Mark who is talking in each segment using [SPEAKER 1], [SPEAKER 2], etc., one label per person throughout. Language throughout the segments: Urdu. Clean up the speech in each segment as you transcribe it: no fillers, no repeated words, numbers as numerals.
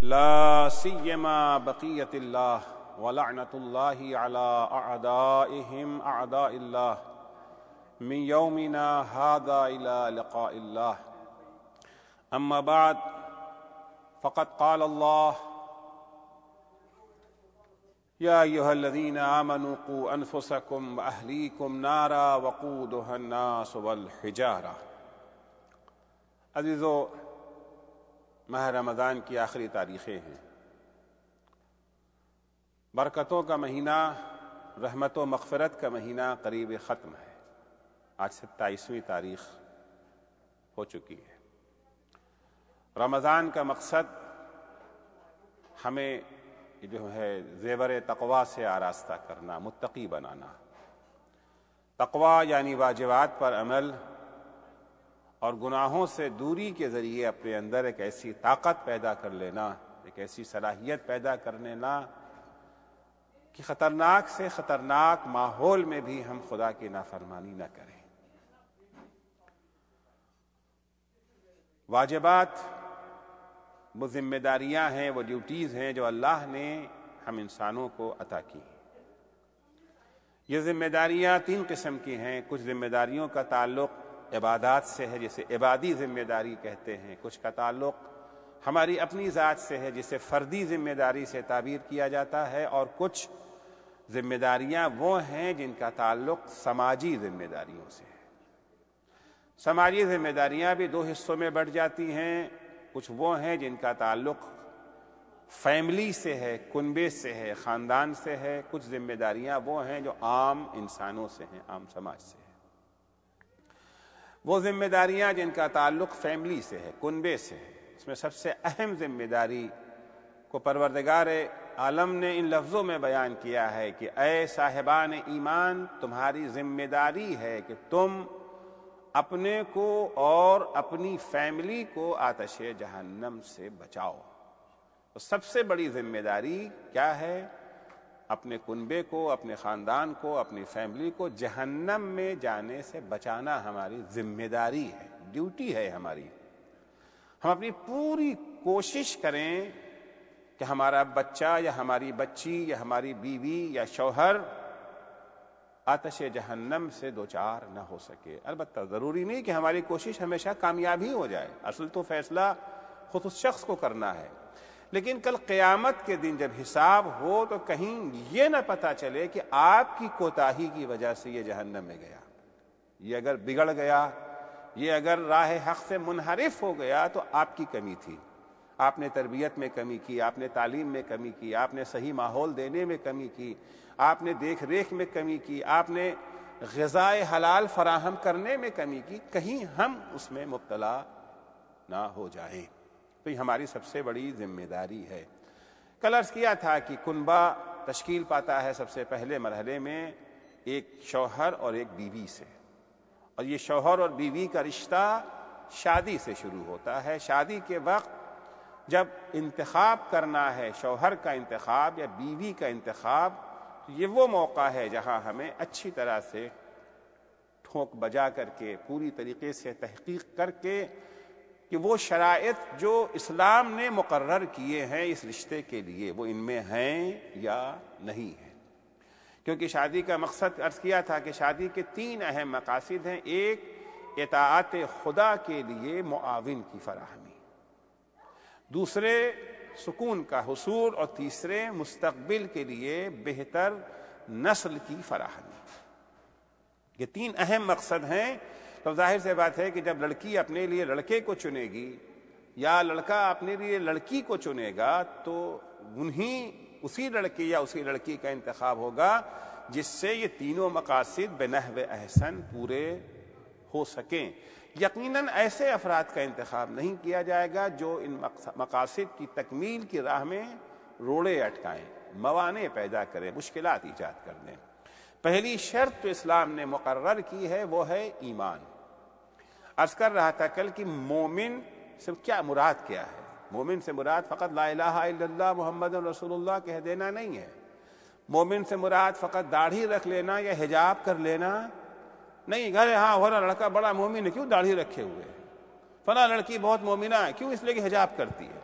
[SPEAKER 1] لا سيما بقية الله ولعنة الله على أعدائهم أعداء الله من يومنا هذا إلى لقاء الله. أما بعد فقد قال الله: يا أيها الذين آمنوا قوا أنفسكم وأهليكم نارا وقودها الناس والحجارة. عزیزو، ماہ رمضان کی آخری تاریخیں ہیں، برکتوں کا مہینہ، رحمت و مغفرت کا مہینہ قریب ختم ہے۔ آج 27ویں تاریخ ہو چکی ہے۔ رمضان کا مقصد ہمیں جو ہے زیور تقویٰ سے آراستہ کرنا، متقی بنانا۔ تقویٰ یعنی واجبات پر عمل اور گناہوں سے دوری کے ذریعے اپنے اندر ایک ایسی طاقت پیدا کر لینا، ایک ایسی صلاحیت پیدا کر لینا کہ خطرناک سے خطرناک ماحول میں بھی ہم خدا کی نافرمانی نہ کریں۔ واجبات وہ ذمہ داریاں ہیں، وہ ڈیوٹیز ہیں جو اللہ نے ہم انسانوں کو عطا کی ہیں۔ یہ ذمہ داریاں 3 قسم کی ہیں۔ کچھ ذمہ داریوں کا تعلق عبادات سے ہے، جسے عبادی ذمہ داری کہتے ہیں۔ کچھ کا تعلق ہماری اپنی ذات سے ہے، جسے فردی ذمہ داری سے تعبیر کیا جاتا ہے۔ اور کچھ ذمہ داریاں وہ ہیں جن کا تعلق سماجی ذمہ داریوں سے ہے۔ سماجی ذمہ داریاں بھی 2 حصوں میں بٹ جاتی ہیں۔ کچھ وہ ہیں جن کا تعلق فیملی سے ہے، کنبے سے ہے، خاندان سے ہے۔ کچھ ذمہ داریاں وہ ہیں جو عام انسانوں سے ہیں، عام سماج سے ہیں۔ وہ ذمہ داریاں جن کا تعلق فیملی سے ہے، کنبے سے ہے، اس میں سب سے اہم ذمہ داری کو پروردگار عالم نے ان لفظوں میں بیان کیا ہے کہ اے صاحبان ایمان، تمہاری ذمہ داری ہے کہ تم اپنے کو اور اپنی فیملی کو آتش جہنم سے بچاؤ۔ تو سب سے بڑی ذمہ داری کیا ہے؟ اپنے کنبے کو، اپنے خاندان کو، اپنی فیملی کو جہنم میں جانے سے بچانا ہماری ذمہ داری ہے، ڈیوٹی ہے ہماری۔ ہم اپنی پوری کوشش کریں کہ ہمارا بچہ یا ہماری بچی یا ہماری بیوی یا شوہر آتش جہنم سے دوچار نہ ہو سکے۔ البتہ ضروری نہیں کہ ہماری کوشش ہمیشہ کامیاب ہی ہو جائے، اصل تو فیصلہ خود اس شخص کو کرنا ہے۔ لیکن کل قیامت کے دن جب حساب ہو تو کہیں یہ نہ پتہ چلے کہ آپ کی کوتاہی کی وجہ سے یہ جہنم میں گیا، یہ اگر بگڑ گیا، یہ اگر راہ حق سے منحرف ہو گیا تو آپ کی کمی تھی۔ آپ نے تربیت میں کمی کی، آپ نے تعلیم میں کمی کی، آپ نے صحیح ماحول دینے میں کمی کی، آپ نے دیکھ ریکھ میں کمی کی، آپ نے غذائے حلال فراہم کرنے میں کمی کی۔ کہیں ہم اس میں مبتلا نہ ہو جائیں، تو یہ ہماری سب سے بڑی ذمہ داری ہے۔ کل عرض کیا تھا کہ کنبہ تشکیل پاتا ہے سب سے پہلے مرحلے میں ایک شوہر اور ایک بیوی سے، اور یہ شوہر اور بیوی کا رشتہ شادی سے شروع ہوتا ہے۔ شادی کے وقت جب انتخاب کرنا ہے، شوہر کا انتخاب یا بیوی کا انتخاب، تو یہ وہ موقع ہے جہاں ہمیں اچھی طرح سے ٹھونک بجا کر کے، پوری طریقے سے تحقیق کر کے کہ وہ شرائط جو اسلام نے مقرر کیے ہیں اس رشتے کے لیے، وہ ان میں ہیں یا نہیں ہیں۔ کیونکہ شادی کا مقصد عرض کیا تھا کہ شادی کے 3 اہم مقاصد ہیں۔ ایک، اطاعت خدا کے لیے معاون کی فراہمی، دوسرے سکون کا حصول، اور تیسرے مستقبل کے لیے بہتر نسل کی فراہمی۔ یہ 3 اہم مقصد ہیں۔ تو ظاہر سے بات ہے کہ جب لڑکی اپنے لیے لڑکے کو چنے گی یا لڑکا اپنے لیے لڑکی کو چنے گا تو اسی لڑکے یا اسی لڑکی کا انتخاب ہوگا جس سے یہ تینوں مقاصد بنحو احسن پورے ہو سکیں۔ یقیناً ایسے افراد کا انتخاب نہیں کیا جائے گا جو ان مقاصد کی تکمیل کی راہ میں روڑے اٹکائیں، موانع پیدا کریں، مشکلات ایجاد کر دیں۔ پہلی شرط جو اسلام نے مقرر کی ہے وہ ہے ایمان۔ عرض کر رہا تھا کل کہ مومن سے کیا مراد کیا ہے؟ مومن سے مراد فقط لا الہ الا اللہ محمد رسول اللہ کہہ دینا نہیں ہے۔ مومن سے مراد فقط داڑھی رکھ لینا یا حجاب کر لینا نہیں۔ گھر ہاں فلاں لڑکا بڑا مومن ہے، کیوں داڑھی رکھے ہوئے ہے؟ فلاں لڑکی بہت مومنہ ہے، کیوں؟ اس لیے کہ حجاب کرتی ہے۔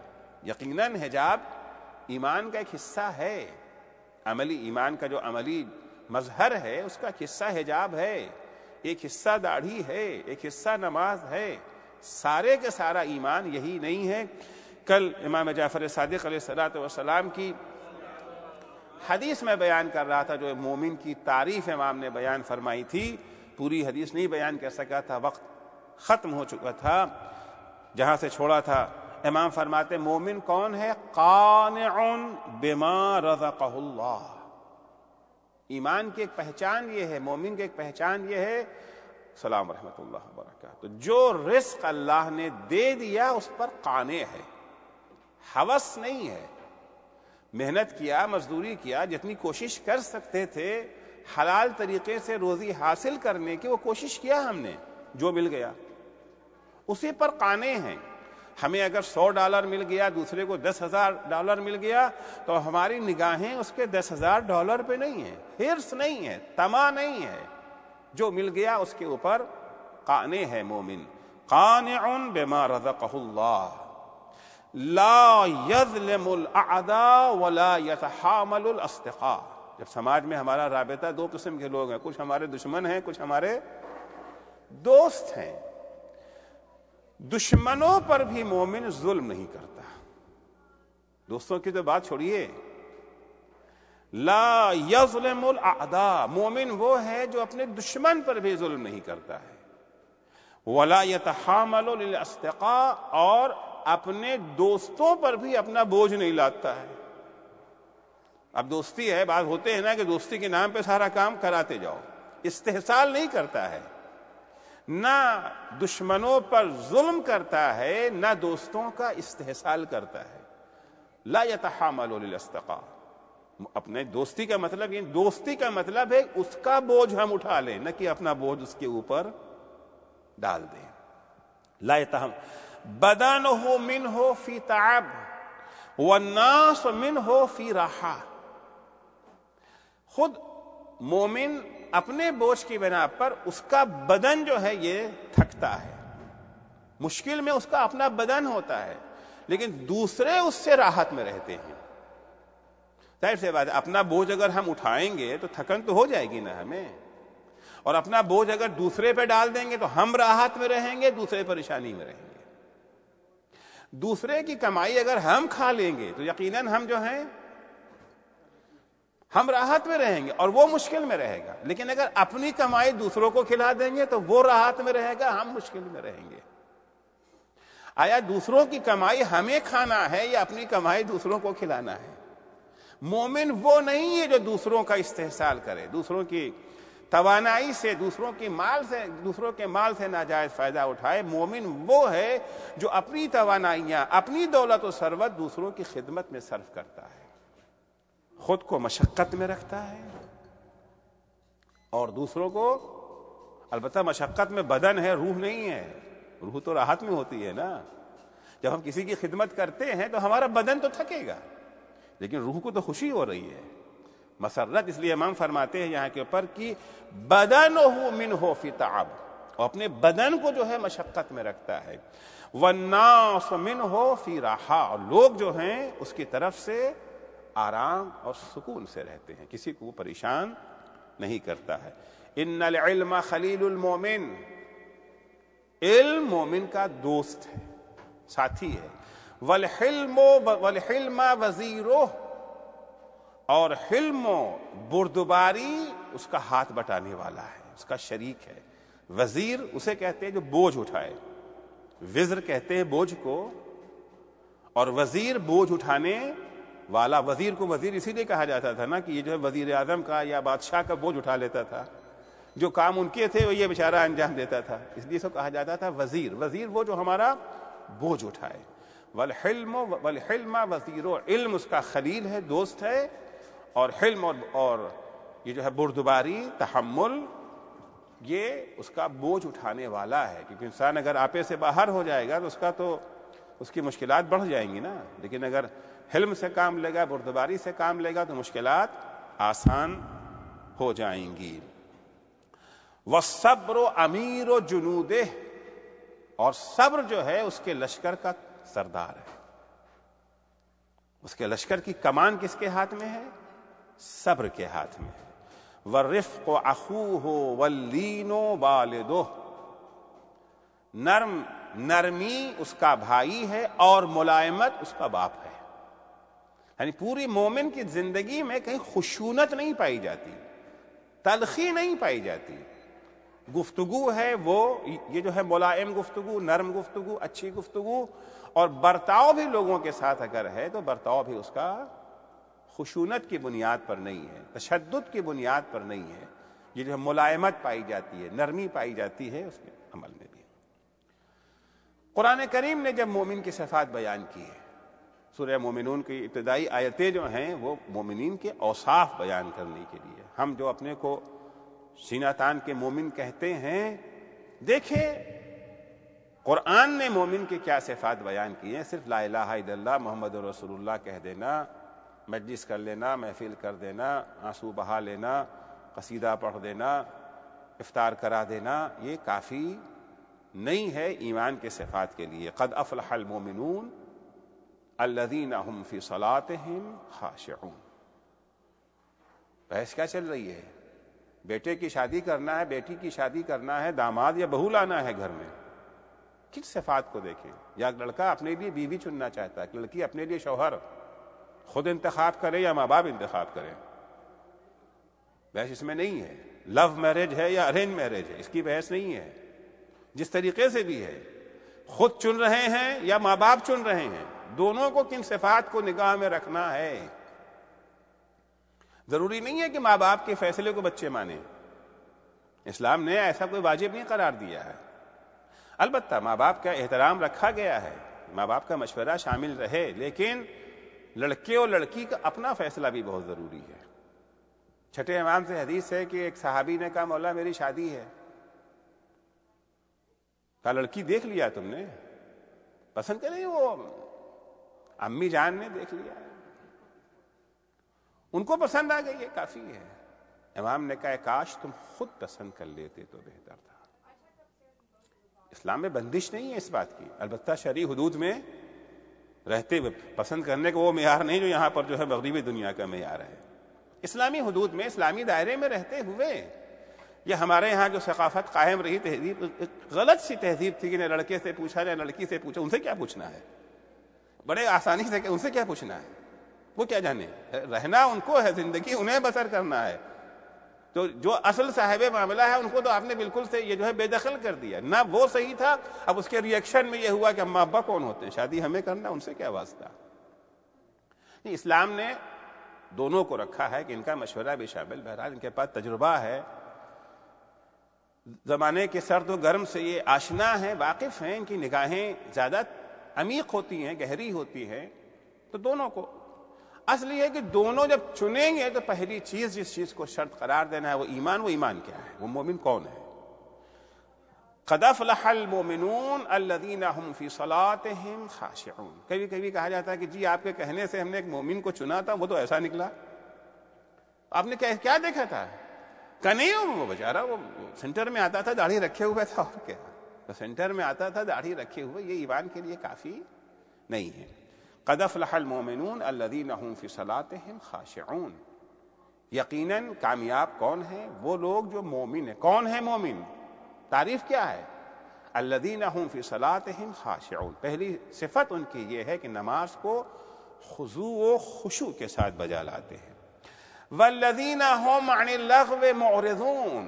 [SPEAKER 1] یقیناً حجاب ایمان کا ایک حصہ ہے، عملی ایمان کا جو عملی مظہر ہے اس کا ایک حصہ حجاب ہے، ایک حصہ داڑھی ہے، ایک حصہ نماز ہے، سارے کے سارا ایمان یہی نہیں ہے۔ کل امام جعفر صادق علیہ الصلوۃ والسلام کی حدیث میں بیان کر رہا تھا، جو مومن کی تعریف امام نے بیان فرمائی تھی، پوری حدیث نہیں بیان کر سکا تھا، وقت ختم ہو چکا تھا، جہاں سے چھوڑا تھا امام فرماتے مومن کون ہے؟ قانع بما رزقہ اللہ۔ ایمان کی ایک پہچان یہ ہے، مومن کی ایک پہچان یہ ہے، سلام ورحمۃ اللہ وبرکاتہ، جو رزق اللہ نے دے دیا اس پر قانع ہے، ہوس نہیں ہے۔ محنت کیا، مزدوری کیا، جتنی کوشش کر سکتے تھے حلال طریقے سے روزی حاصل کرنے کی وہ کوشش کیا ہم نے، جو مل گیا اسی پر قانع ہیں۔ ہمیں اگر $100 مل گیا، دوسرے کو $10,000 مل گیا، تو ہماری نگاہیں اس کے $10,000 پہ نہیں ہیں، حرص نہیں ہے، طمع نہیں ہے، جو مل گیا اس کے اوپر قانع ہے مومن۔ قانع بما رزقہ اللہ لا یظلم الاعداء ولا یتحامل الاصدقاء۔ جب سماج میں ہمارا رابطہ دو قسم کے لوگ ہیں، کچھ ہمارے دشمن ہیں، کچھ ہمارے دوست ہیں، دشمنوں پر بھی مومن ظلم نہیں کرتا۔ دوستوں کی تو بات چھوڑیے، لا یظلم الاعداء، مومن وہ ہے جو اپنے دشمن پر بھی ظلم نہیں کرتا ہے، ولا یتحامل للاصدقاء، اور اپنے دوستوں پر بھی اپنا بوجھ نہیں لاتا ہے۔ اب دوستی ہے، بات ہوتے ہیں نا کہ دوستی کے نام پہ سارا کام کراتے جاؤ، استحصال نہیں کرتا ہے، نہ دشمنوں پر ظلم کرتا ہے، نہ دوستوں کا استحصال کرتا ہے۔ لا یتحامل للاصدقاء، اپنے دوستی کا مطلب یہ، دوستی کا مطلب ہے اس کا بوجھ ہم اٹھا لیں، نہ کہ اپنا بوجھ اس کے اوپر ڈال دیں۔ لا یتحامل بدنہ منہ فی تعب والناس منہ فی راحہ، خود مومن اپنے بوجھ کی بنا پر اس کا بدن جو ہے یہ تھکتا ہے، مشکل میں اس کا اپنا بدن ہوتا ہے، لیکن دوسرے اس سے راحت میں رہتے ہیں۔ ظاہر سی بات ہے، اپنا بوجھ اگر ہم اٹھائیں گے تو تھکن تو ہو جائے گی نا ہمیں، اور اپنا بوجھ اگر دوسرے پہ ڈال دیں گے تو ہم راحت میں رہیں گے، دوسرے پریشانی میں رہیں گے۔ دوسرے کی کمائی اگر ہم کھا لیں گے تو یقیناً ہم جو ہیں ہم راحت میں رہیں گے اور وہ مشکل میں رہے گا، لیکن اگر اپنی کمائی دوسروں کو کھلا دیں گے تو وہ راحت میں رہے گا، ہم مشکل میں رہیں گے۔ آیا دوسروں کی کمائی ہمیں کھانا ہے یا اپنی کمائی دوسروں کو کھلانا ہے؟ مومن وہ نہیں ہے جو دوسروں کا استحصال کرے، دوسروں کی توانائی سے، دوسروں کے مال سے ناجائز فائدہ اٹھائے۔ مومن وہ ہے جو اپنی توانائیاں، اپنی دولت و ثروت دوسروں کی خدمت میں صرف کرتا ہے، خود کو مشقت میں رکھتا ہے اور دوسروں کو، البتہ مشقت میں بدن ہے، روح نہیں ہے، روح تو راحت میں ہوتی ہے نا۔ جب ہم کسی کی خدمت کرتے ہیں تو ہمارا بدن تو تھکے گا، لیکن روح کو تو خوشی ہو رہی ہے، مسرت۔ اس لیے امام فرماتے ہیں یہاں کے اوپر کہ بدنہ منہ فی تعب، اور اپنے بدن کو جو ہے مشقت میں رکھتا ہے، والناس منہ فی راحہ، اور لوگ جو ہیں اس کی طرف سے آرام اور سکون سے رہتے ہیں، کسی کو پریشان نہیں کرتا ہے۔ ان العلم خلیل المومن، علم مومن کا دوست ہے، ساتھی ہے۔ والحلم وزیرہ، اور حلم و بردباری اس کا ہاتھ بٹانے والا ہے، اس کا شریک ہے۔ وزیر اسے کہتے ہیں جو بوجھ اٹھائے، وزر کہتے ہیں بوجھ کو، اور وزیر بوجھ اٹھانے والا۔ وزیر کو وزیر اسی لیے کہا جاتا تھا نا کہ یہ جو ہے وزیر اعظم کا یا بادشاہ کا بوجھ اٹھا لیتا تھا، جو کام ان کے تھے وہ یہ بیچارہ انجام دیتا تھا، اس لیے اس کو کہا جاتا تھا وزیر۔ وزیر وہ جو ہمارا بوجھ اٹھائے۔ والحلم وزیر، علم اس کا خلیل ہے، دوست ہے، اور حلم اور یہ جو ہے بردباری، تحمل، یہ اس کا بوجھ اٹھانے والا ہے، کیونکہ انسان اگر آپے سے باہر ہو جائے گا تو اس کی مشکلات بڑھ جائیں گی نا، لیکن اگر حلم سے کام لے گا، بردباری سے کام لے گا تو مشکلات آسان ہو جائیں گی۔ والصبر امیر جنودہ، اور صبر جو ہے اس کے لشکر کا سردار ہے۔ اس کے لشکر کی کمان کس کے ہاتھ میں ہے؟ صبر کے ہاتھ میں ہے. والرفق اخوہ واللین والدہ، نرمی اس کا بھائی ہے اور ملائمت اس کا باپ ہے. یعنی پوری مومن کی زندگی میں کہیں خشونت نہیں پائی جاتی، تلخی نہیں پائی جاتی. گفتگو ہے وہ یہ جو ہے ملائم گفتگو، نرم گفتگو، اچھی گفتگو، اور برتاؤ بھی لوگوں کے ساتھ اگر ہے تو برتاؤ بھی اس کا خشونت کی بنیاد پر نہیں ہے، تشدد کی بنیاد پر نہیں ہے. یہ جو ہے ملائمت پائی جاتی ہے، نرمی پائی جاتی ہے اس کے عمل میں بھی. قرآن کریم نے جب مومن کی صفات بیان کی ہے، سورہ مومنون کی ابتدائی آیتیں جو ہیں وہ مومنین کے اوصاف بیان کرنے کے لیے. ہم جو اپنے کو سینہ تان کے مومن کہتے ہیں، دیکھیں قرآن نے مومن کی کیا صفات بیان کی ہیں. صرف لا الہ الا اللہ محمد رسول اللہ کہہ دینا، مجلس کر لینا، محفل کر دینا، آنسو بہا لینا، قصیدہ پڑھ دینا، افطار کرا دینا، یہ کافی نہیں ہے ایمان کے صفات کے لیے. قد افلح المؤمنون الذین هم فی صلاتهم خاشعون. بحث کیا چل رہی ہے؟ بیٹے کی شادی کرنا ہے، بیٹی کی شادی کرنا ہے، داماد یا بہو لانا ہے گھر میں، کن صفات کو دیکھیں. یا لڑکا اپنے لیے بیوی چننا چاہتا ہے، لڑکی اپنے لیے شوہر، خود انتخاب کرے یا ماں باپ انتخاب کرے. بحث اس میں نہیں ہے. لو میرج ہے یا ارینج میرج ہے، اس کی بحث نہیں ہے. جس طریقے سے بھی ہے، خود چن رہے ہیں یا ماں باپ چن رہے ہیں، دونوں کو کن صفات کو نگاہ میں رکھنا ہے. ضروری نہیں ہے کہ ماں باپ کے فیصلے کو بچے مانیں. اسلام نے ایسا کوئی واجب نہیں قرار دیا ہے. البتہ ماں باپ کا احترام رکھا گیا ہے، ماں باپ کا مشورہ شامل رہے، لیکن لڑکے اور لڑکی کا اپنا فیصلہ بھی بہت ضروری ہے. چھٹے امام سے حدیث ہے کہ ایک صحابی نے کہا مولا میری شادی ہے. کہا لڑکی دیکھ لیا تم نے؟ پسند کریں؟ وہ امی جان نے دیکھ لیا، ان کو پسند آ گئی، یہ کافی ہے. امام نے کہا کاش تم خود پسند کر لیتے تو بہتر تھا. اسلام میں بندش نہیں ہے اس بات کی، البتہ شرعی حدود میں رہتے ہوئے. پسند کرنے کا وہ معیار نہیں جو یہاں پر جو ہے مغربی دنیا کا معیار ہے. اسلامی حدود میں، اسلامی دائرے میں رہتے ہوئے. یہ ہمارے یہاں جو ثقافت قائم رہی، تہذیب، غلط سی تہذیب تھی کہ نہ لڑکے سے پوچھا نہ لڑکی سے پوچھا. ان سے کیا پوچھنا ہے؟ بڑے آسانی سے ان سے کیا پوچھنا ہے؟ وہ کیا جانے؟ رہنا ان کو ہے، زندگی انہیں بسر کرنا ہے. تو جو اصل صاحب معاملہ ہے ان کو تو آپ نے بالکل سے یہ جو ہے بے دخل کر دیا. نہ وہ صحیح تھا، اب اس کے ریئیکشن میں یہ ہوا کہ اماں ابا کون ہوتے ہیں، شادی ہمیں کرنا، ان سے کیا واسطہ. نہیں، اسلام نے دونوں کو رکھا ہے کہ ان کا مشورہ بھی شامل. بہرحال ان کے پاس تجربہ ہے، زمانے کے سرد و گرم سے یہ آشنا ہیں، واقف ہیں، ان کی نگاہیں زیادہ عمیق ہوتی ہیں، گہری ہوتی ہیں. تو دونوں کو اصل یہ ہے کہ دونوں جب چنیں گے تو پہلی چیز جس چیز کو شرط قرار دینا ہے وہ ایمان. وہ ایمان کیا ہے؟ وہ مومن کون ہے؟ قد افلح المؤمنون الذین هم فی صلاتهم خاشعون. کبھی کبھی کہا جاتا ہے کہ جی آپ کے کہنے سے ہم نے ایک مومن کو چنا تھا، وہ تو ایسا نکلا. آپ نے کیا دیکھا تھا؟ کہ نہیں، وہ بیچارہ وہ سینٹر میں آتا تھا داڑھی رکھے ہوئے تھا، اور کیا تو سینٹر میں آتا تھا داڑھی رکھے ہوئے. یہ ایمان کے لیے کافی نہیں ہے. قد افلح المؤمنون الذین هم فی صلاتهم خاشعون. یقیناً کامیاب کون ہیں؟ وہ لوگ جو مومن ہیں. کون ہے مومن؟ تعریف کیا ہے؟ الذین هم فی صلاتهم خاشعون. پہلی صفت ان کی یہ ہے کہ نماز کو خضوع و خشوع کے ساتھ بجا لاتے ہیں. والذین هم عن اللغو معرضون.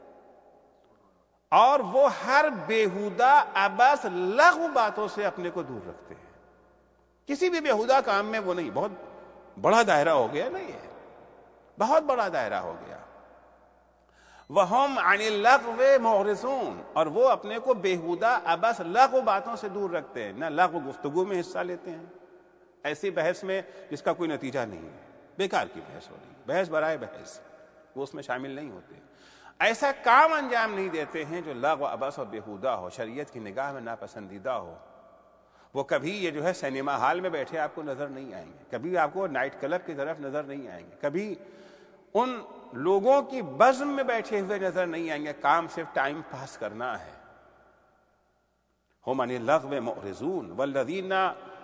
[SPEAKER 1] اور وہ ہر بیہودہ عبث لغو باتوں سے اپنے کو دور رکھتے ہیں. کسی بھی بیہودہ کام میں وہ نہیں. بہت بڑا دائرہ ہو گیا نا، یہ بہت بڑا دائرہ ہو گیا. وَهُمْ عَنِ اللَّغْوِ مُعْرِضُونَ. اور وہ اپنے کو بیہودہ عبث لغو باتوں سے دور رکھتے ہیں. نہ لغو گفتگو میں حصہ لیتے ہیں، ایسی بحث میں جس کا کوئی نتیجہ نہیں ہے، بیکار کی بحث ہو رہی، بحث برائے بحث، وہ اس میں شامل نہیں ہوتے. ایسا کام انجام نہیں دیتے ہیں جو لغو عبث اور بیہودہ ہو، شریعت کی نگاہ میں ناپسندیدہ ہو. وہ کبھی یہ جو ہے سینما ہال میں بیٹھے آپ کو نظر نہیں آئیں گے، کبھی آپ کو نائٹ کلب کی طرف نظر نہیں آئیں گے، کبھی ان لوگوں کی بزم میں بیٹھے ہوئے نظر نہیں آئیں گے. کام صرف ٹائم پاس کرنا ہے. ہم عن اللغو معرضون والذین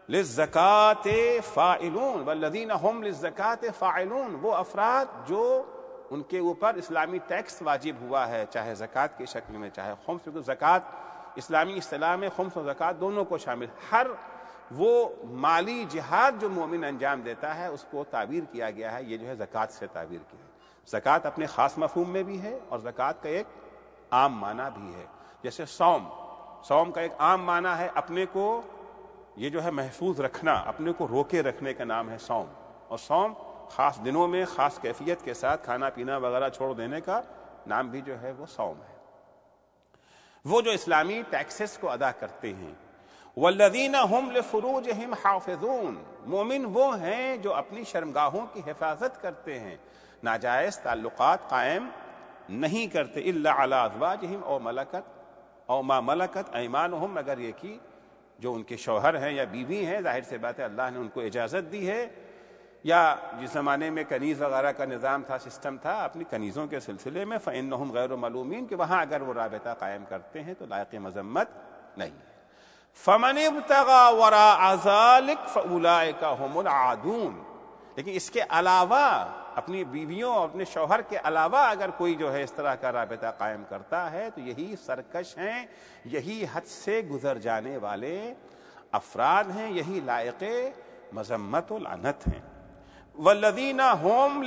[SPEAKER 1] للزکات فاعلون والذین هم للزکات فاعلون، وہ افراد جو ان کے اوپر اسلامی ٹیکس واجب ہوا ہے، چاہے زکوٰۃ کی شکل میں چاہے خمس، کیونکہ زکوٰۃ اسلامی اصطلاح میں خمس و زکوٰۃ دونوں کو شامل، ہر وہ مالی جہاد جو مومن انجام دیتا ہے اس کو تعبیر کیا گیا ہے، یہ جو ہے زکوٰۃ سے تعبیر کی ہے۔ زکوٰۃ اپنے خاص مفہوم میں بھی ہے اور زکوٰۃ کا ایک عام معنی بھی ہے، جیسے صوم کا ایک عام معنی ہے اپنے کو یہ جو ہے محفوظ رکھنا، اپنے کو روکے رکھنے کا نام ہے صوم، اور صوم خاص دنوں میں خاص کیفیت کے ساتھ کھانا پینا وغیرہ چھوڑ دینے کا نام بھی جو ہے وہ صوم ہے۔ وہ جو اسلامی ٹیکسز کو ادا کرتے ہیں، والذین هم لفروجہم حافظون، مومن وہ ہیں جو اپنی شرمگاہوں کی حفاظت کرتے ہیں، ناجائز تعلقات قائم نہیں کرتے، الا علی ازواجہم او ما ملکت ایمانہم، مگر یہ کہ جو ان کے شوہر ہیں یا بیوی ہیں، ظاہر سے بات ہے اللہ نے ان کو اجازت دی ہے، یا جس زمانے میں کنیز وغیرہ کا نظام تھا، سسٹم تھا، اپنی کنیزوں کے سلسلے میں فإنہم غیر ملومین، کہ وہاں اگر وہ رابطہ قائم کرتے ہیں تو لائق مذمت نہیں ہے۔ فمن ابتغى وراء ذلك فاولئک هم العادون، لیکن اس کے علاوہ اپنی بیویوں اور اپنے شوہر کے علاوہ اگر کوئی جو ہے اس طرح کا رابطہ قائم کرتا ہے تو یہی سرکش ہیں، یہی حد سے گزر جانے والے افراد ہیں، یہی لائق مذمت و لعنت ہیں۔ والذین هم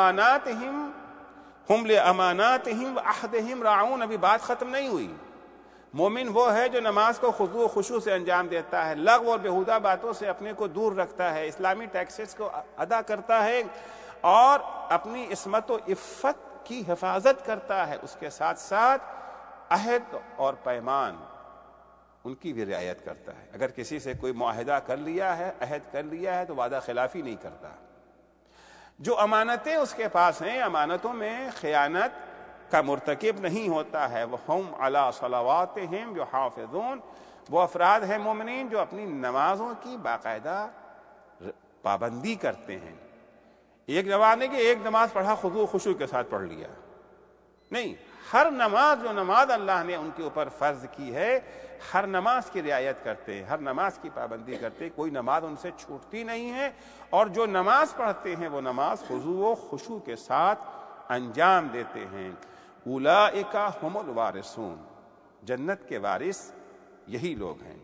[SPEAKER 1] لاماناتہم وعہدہم راعون، ابھی بات ختم نہیں ہوئی۔ مومن وہ ہے جو نماز کو خضوع و خشوع سے انجام دیتا ہے، لغو اور بیہودہ باتوں سے اپنے کو دور رکھتا ہے، اسلامی ٹیکسز کو ادا کرتا ہے اور اپنی عصمت و عفت کی حفاظت کرتا ہے، اس کے ساتھ ساتھ عہد اور پیمان ان کی بھی رعایت کرتا ہے۔ اگر کسی سے کوئی معاہدہ کر لیا ہے، عہد کر لیا ہے تو وعدہ خلافی نہیں کرتا۔ جو امانتیں اس کے پاس ہیں، امانتوں میں خیانت کا مرتکب نہیں ہوتا ہے۔ وَهُمْ عَلَىٰ صَلَوَاتِهِمْ يُحَافِظُونَ، وہ افراد ہیں مومنین جو اپنی نمازوں کی باقاعدہ پابندی کرتے ہیں۔ ایک نماز نہیں کہ ایک نماز پڑھا خضوع خشوع کے ساتھ پڑھ لیا، نہیں، ہر نماز جو نماز اللہ نے ان کے اوپر فرض کی ہے، ہر نماز کی رعایت کرتے ہیں، ہر نماز کی پابندی کرتے ہیں، کوئی نماز ان سے چھوٹتی نہیں ہے، اور جو نماز پڑھتے ہیں وہ نماز خضوع و خشوع کے ساتھ انجام دیتے ہیں۔ اولئک هم الوارثون، جنت کے وارث یہی لوگ ہیں۔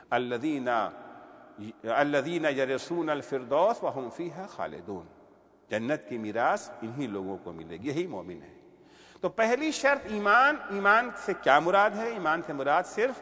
[SPEAKER 1] الذین یرثون الفردوس وهم فیہا خالدون، جنت کی میراث انہی لوگوں کو ملے گی، یہی مومن ہے۔ تو پہلی شرط ایمان، ایمان سے کیا مراد ہے؟ ایمان سے مراد صرف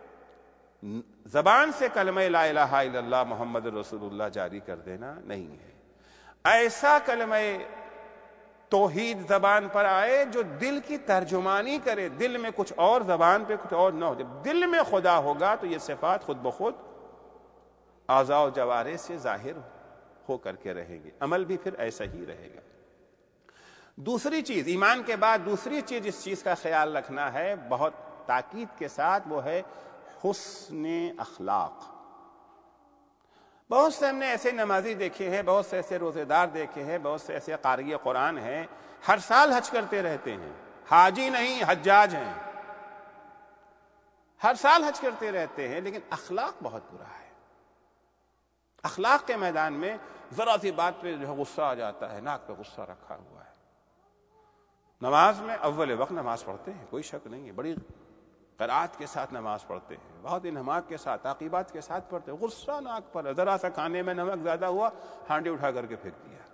[SPEAKER 1] زبان سے کلمہ لا الہ الا اللہ محمد رسول اللہ جاری کر دینا نہیں ہے، ایسا کلمہ توحید زبان پر آئے جو دل کی ترجمانی کرے، دل میں کچھ اور زبان پہ کچھ اور نہ ہو۔ جب دل میں خدا ہوگا تو یہ صفات خود بخود اعضاء و جوارح سے ظاہر ہو کر کے رہیں گے، عمل بھی پھر ایسا ہی رہے گا۔ دوسری چیز، ایمان کے بعد دوسری چیز اس چیز کا خیال رکھنا ہے بہت تاکید کے ساتھ، وہ ہے حسن اخلاق۔ بہت سے ہم نے ایسے نمازی دیکھے ہیں، بہت سے ایسے روزے دار دیکھے ہیں، بہت سے ایسے قاری قرآن ہیں، ہر سال حج کرتے رہتے ہیں، حاجی نہیں حجاج ہیں، ہر سال حج کرتے رہتے ہیں، لیکن اخلاق بہت برا ہے۔ اخلاق کے میدان میں ذرا سی بات پہ جو ہے غصہ آ جاتا ہے، ناک پہ غصہ رکھا ہوا ہے۔ نماز میں اول وقت نماز پڑھتے ہیں، کوئی شک نہیں ہے، بڑی قرأت کے ساتھ نماز پڑھتے ہیں، بہت انہماک کے ساتھ، تعقیبات کے ساتھ پڑھتے ہیں، غصہ ناک پر، ذرا سا کھانے میں نمک زیادہ ہوا، ہانڈی اٹھا کر کے پھینک دیا۔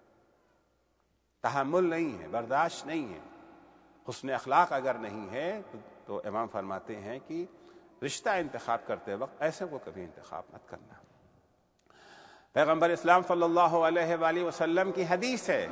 [SPEAKER 1] تحمل نہیں ہے، برداشت نہیں ہے، حسن اخلاق اگر نہیں ہے تو امام فرماتے ہیں کہ رشتہ انتخاب کرتے وقت ایسے کو کبھی انتخاب مت کرنا۔ پیغمبر اسلام صلی اللہ علیہ وآلہ وسلم کی حدیث ہے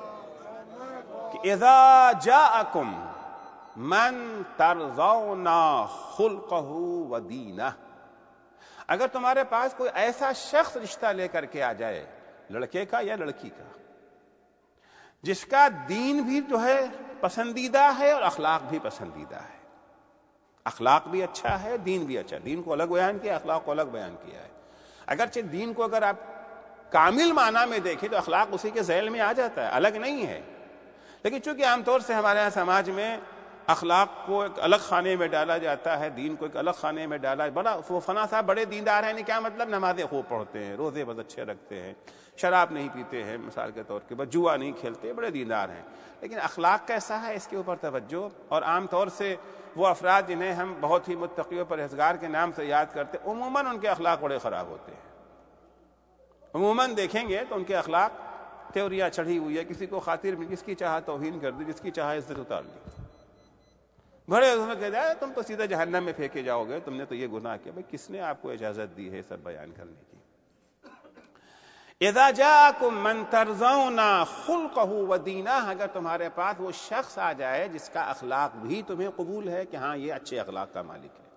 [SPEAKER 1] کہ اذا جاءکم من ترضون خلقہ و دینہ، اگر تمہارے پاس کوئی ایسا شخص رشتہ لے کر کے آ جائے، لڑکے کا یا لڑکی کا، جس کا دین بھی جو ہے پسندیدہ ہے اور اخلاق بھی پسندیدہ ہے، اخلاق بھی اچھا ہے، دین بھی اچھا، دین کو الگ بیان کیا، اخلاق کو الگ بیان کیا ہے۔ اگرچہ دین کو اگر آپ کامل معنی میں دیکھیں تو اخلاق اسی کے ذیل میں آ جاتا ہے، الگ نہیں ہے، لیکن چونکہ عام طور سے ہمارے یہاں سماج میں اخلاق کو ایک الگ خانے میں ڈالا جاتا ہے، دین کو ایک الگ خانے میں ڈالا. بڑا وہ فلاں صاحب بڑے دیندار ہیں، کیا مطلب؟ نمازیں خوب پڑھتے ہیں، روزے بہت اچھے رکھتے ہیں، شراب نہیں پیتے ہیں مثال کے طور پہ، جوا نہیں کھیلتے، بڑے دیندار ہیں. لیکن اخلاق کیسا ہے اس کے اوپر توجہ. اور عام طور سے وہ افراد جنہیں ہم بہت ہی متقی و پرہیزگار کے نام سے یاد کرتے، عموماً ان کے اخلاق بڑے خراب ہوتے ہیں. عموماً دیکھیں گے تو ان کے اخلاق تیوریاں چڑھی ہوئی ہے، کسی کو خاطر میں جس کی چاہا توہین کر دی، جس کی چاہا عزت اتار لی. بڑے میں کہہ جائے تم تو سیدھا جہنم میں پھینکے جاؤ گے، تم نے تو یہ گناہ کیا. بھائی کس نے آپ کو اجازت دی ہے سب بیان کرنے کی؟ اذا جاءکم من ترضون خلقہ ودینہ، اگر تمہارے پاس وہ شخص آ جائے جس کا اخلاق بھی تمہیں قبول ہے کہ ہاں یہ اچھے اخلاق کا مالک ہے،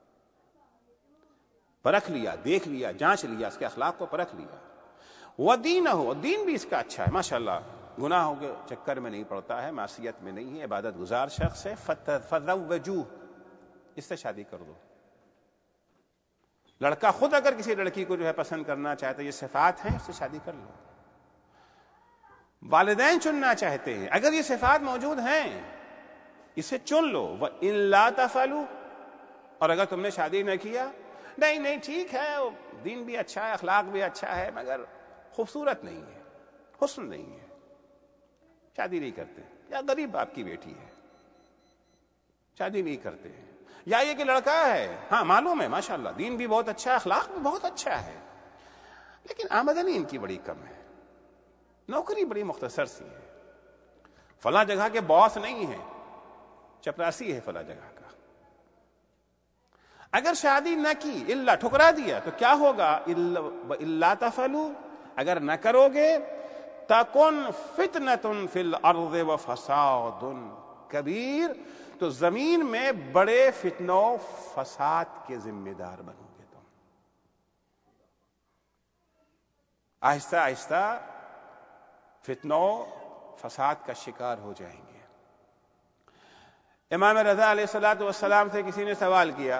[SPEAKER 1] پرکھ لیا، دیکھ لیا، جانچ لیا، اس کے اخلاق کو پرکھ لیا، ودینہ ہو، دین بھی اس کا اچھا ہے، ماشاءاللہ گناہوں کے چکر میں نہیں پڑتا ہے، معصیت میں نہیں ہے، عبادت گزار شخص ہے، فزوجوہ، اس سے شادی کر دو. لڑکا خود اگر کسی لڑکی کو جو ہے پسند کرنا چاہتا ہے، یہ صفات ہیں، اس سے شادی کر لو. والدین چننا چاہتے ہیں، اگر یہ صفات موجود ہیں اسے چن لو. وَإِن لَا تَفْعَلُوا، اور اگر تم نے شادی نہ کیا، نہیں ٹھیک ہے دین بھی اچھا ہے، اخلاق بھی اچھا ہے، مگر خوبصورت نہیں ہے، حسن نہیں ہے، شادی نہیں کرتے. یا غریب باپ کی بیٹی ہے، شادی نہیں کرتے. یا یہ کہ لڑکا ہے، ہاں معلوم ہے ماشاءاللہ دین بھی بہت اچھا ہے، اخلاق بھی بہت اچھا ہے، لیکن آمدنی ان کی بڑی کم ہے، نوکری بڑی مختصر سی ہے، فلاں جگہ کے باس نہیں ہے، چپراسی ہے فلاں جگہ کا. اگر شادی نہ کی، الا ٹھکرا دیا، تو کیا ہوگا؟ الا تفعلوا، اگر نہ کرو گے، تکن فتنۃ فی الارض وفساد کبیر، تو زمین میں بڑے فتنوں فساد کے ذمہ دار بنو گے تم. آہستہ آہستہ فتنوں فساد کا شکار ہو جائیں گے. امام رضا علیہ الصلوۃ والسلام سے کسی نے سوال کیا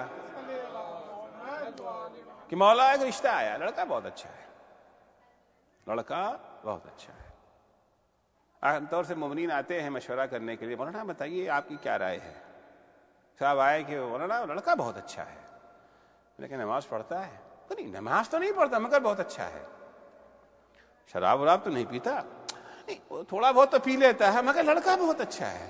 [SPEAKER 1] کہ مولا ایک رشتہ آیا، لڑکا بہت اچھا ہے، لڑکا بہت اچھا ہے. عام طور سے مومنین آتے ہیں مشورہ کرنے کے لیے، مولانا بتائیے آپ کی کیا رائے ہے. صاحب آئے کہ مولانا لڑکا بہت اچھا ہے، لیکن نماز پڑھتا ہے؟ تو نہیں، نماز تو نہیں پڑھتا مگر بہت اچھا ہے. شراب وراب تو نہیں پیتا؟ نہیں، تھوڑا بہت تو پی لیتا ہے، مگر لڑکا بہت اچھا ہے.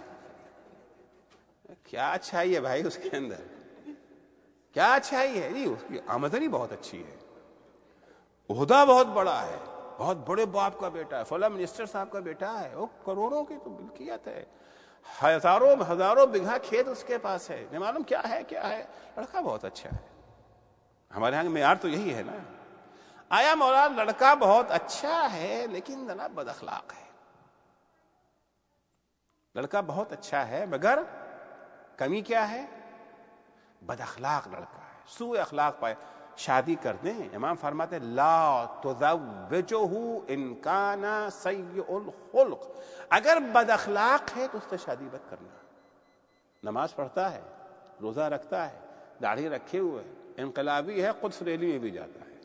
[SPEAKER 1] کیا اچھائی ہے بھائی اس کے اندر؟ کیا اچھائی ہے؟ جی اس کی آمدنی بہت اچھی ہے، عہدہ بہت بڑا ہے، بہت بڑے باپ کا بیٹا ہے، فلاں منسٹر صاحب کا بیٹا ہے، وہ کروڑوں کی تو ملکیت ہے، ہزاروں بگھا کھیت اس کے پاس ہے، نہیں معلوم کیا ہے، لڑکا بہت اچھا ہے. ہمارے یہاں معیار تو یہی ہے نا. آیا مولا لڑکا بہت اچھا ہے لیکن جناب بد اخلاق ہے. لڑکا بہت اچھا ہے مگر کمی کیا ہے؟ بد اخلاق لڑکا ہے، سوء اخلاق پائے. شادی کر دیں. امام فرماتے لا تزوجہ ان کان سیء الخلق، اگر بد اخلاق ہے تو اس سے شادی مت کرنا. نماز پڑھتا ہے، روزہ رکھتا ہے، داڑھی رکھے ہوئے، انقلابی ہے، قدس ریلی میں بھی جاتا ہے،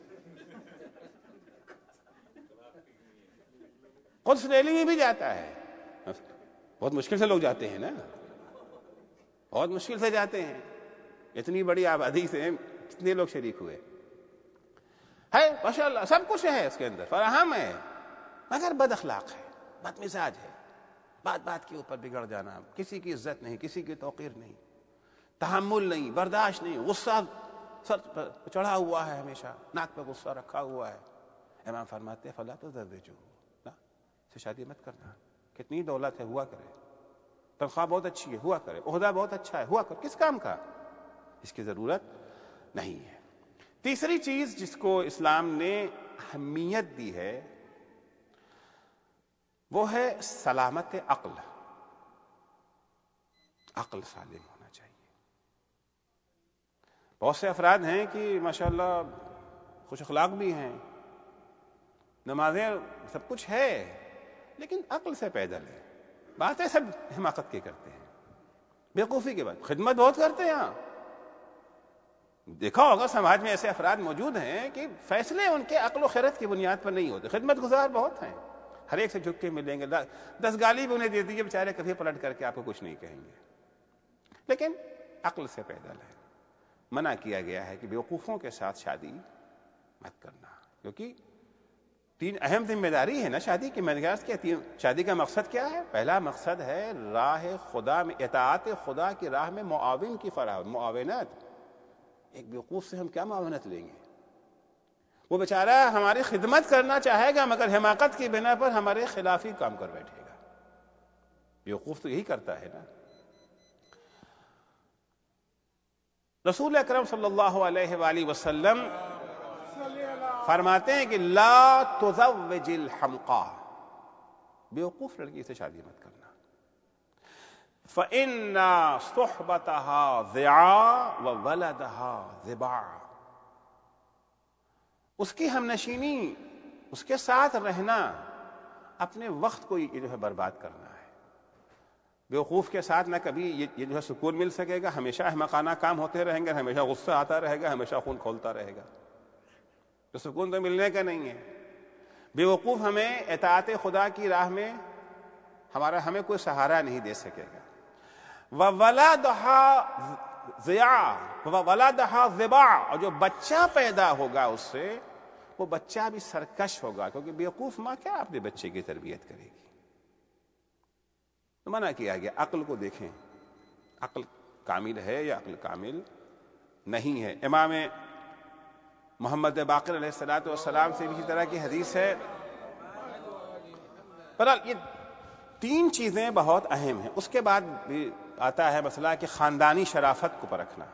[SPEAKER 1] قدس ریلی میں بھی جاتا ہے. بہت مشکل سے لوگ جاتے ہیں نا، بہت مشکل سے جاتے ہیں. اتنی بڑی آبادی سے کتنے لوگ شریک ہوئے ہے، ماشاءاللہ سب کچھ ہے اس کے اندر، فراہم ہے، مگر بد اخلاق ہے، بد مزاج ہے، بات کے اوپر بگڑ جانا، کسی کی عزت نہیں، کسی کی توقیر نہیں، تحمل نہیں، برداشت نہیں، غصہ سر پر چڑھا ہوا ہے، ہمیشہ ناک پہ غصہ رکھا ہوا ہے. امام فرماتے ہیں فلا تزوجہ، نا سے شادی مت کرنا. کتنی دولت ہے ہوا کرے، تنخواہ بہت اچھی ہے ہوا کرے، عہدہ بہت اچھا ہے ہوا کرے، کس کام کا؟ اس کی ضرورت نہیں ہے. تیسری چیز جس کو اسلام نے اہمیت دی ہے وہ ہے سلامت عقل. عقل سالم ہونا چاہیے. بہت سے افراد ہیں کہ ماشاءاللہ خوش اخلاق بھی ہیں، نمازیں سب کچھ ہے، لیکن عقل سے پیدل ہے. باتیں سب حماقت کی کرتے ہیں، بیوقوفی کے بعد. خدمت بہت کرتے ہیں. دیکھا ہوگا سماج میں ایسے افراد موجود ہیں کہ فیصلے ان کے عقل و خرد کی بنیاد پر نہیں ہوتے. خدمت گزار بہت ہیں، ہر ایک سے جھک کے ملیں گے، 10 گالی بھی انہیں دے دیجیے، بیچارے کبھی پلٹ کر کے آپ کو کچھ نہیں کہیں گے. لیکن عقل سے پیدل ہے. منع کیا گیا ہے کہ بیوقوفوں کے ساتھ شادی مت کرنا، کیونکہ 3 اہم ذمہ داری ہے نا شادی کی. میں نے کہا شادی کا مقصد کیا ہے؟ پہلا مقصد ہے راہ خدا میں اطاعت خدا کی راہ میں معاون کی فراہمی، معاونت. ایک بیوقوف سے ہم کیا معاونت لیں گے؟ وہ بیچارہ ہماری خدمت کرنا چاہے گا مگر حماقت کی بنا پر ہمارے خلاف ہی کام کر بیٹھے گا. بیوقوف تو یہی کرتا ہے نا. رسول اکرم صلی اللہ علیہ وآلہ وسلم فرماتے ہیں کہ لا تزوج الحمقاء، بیوقوف لڑکی سے شادی مت کرنا. فإن صحبتها ضیاع وولدها ضباع، اس کی ہمنشینی، اس کے ساتھ رہنا اپنے وقت کو یہ جو ہے برباد کرنا ہے. بیوقوف کے ساتھ نہ کبھی یہ جو ہے سکون مل سکے گا، ہمیشہ احمقانہ کام ہوتے رہیں گے، ہمیشہ غصہ آتا رہے گا، ہمیشہ خون کھولتا رہے گا، تو سکون تو ملنے کا نہیں ہے. بیوقوف ہمیں اطاعت خدا کی راہ میں ہمیں کوئی سہارا نہیں دے سکے گا. وَوَلَدَهَا ضِيَاعٌ وَوَلَدَهَا ضِبَاعٌ، اور جو بچہ پیدا ہوگا اس سے وہ بچہ بھی سرکش ہوگا، کیونکہ بیوقوف ماں کیا اپنے بچے کی تربیت کرے گی. تو منع کیا گیا. عقل کو دیکھیں، عقل کامل ہے یا عقل کامل نہیں ہے. امام محمد باقر علیہ الصلوۃ والسلام سے بھی اسی طرح کی حدیث ہے. بہرحال یہ 3 چیزیں بہت اہم ہیں. اس کے بعد بھی آتا ہے مسئلہ کہ خاندانی شرافت کو پرکھنا.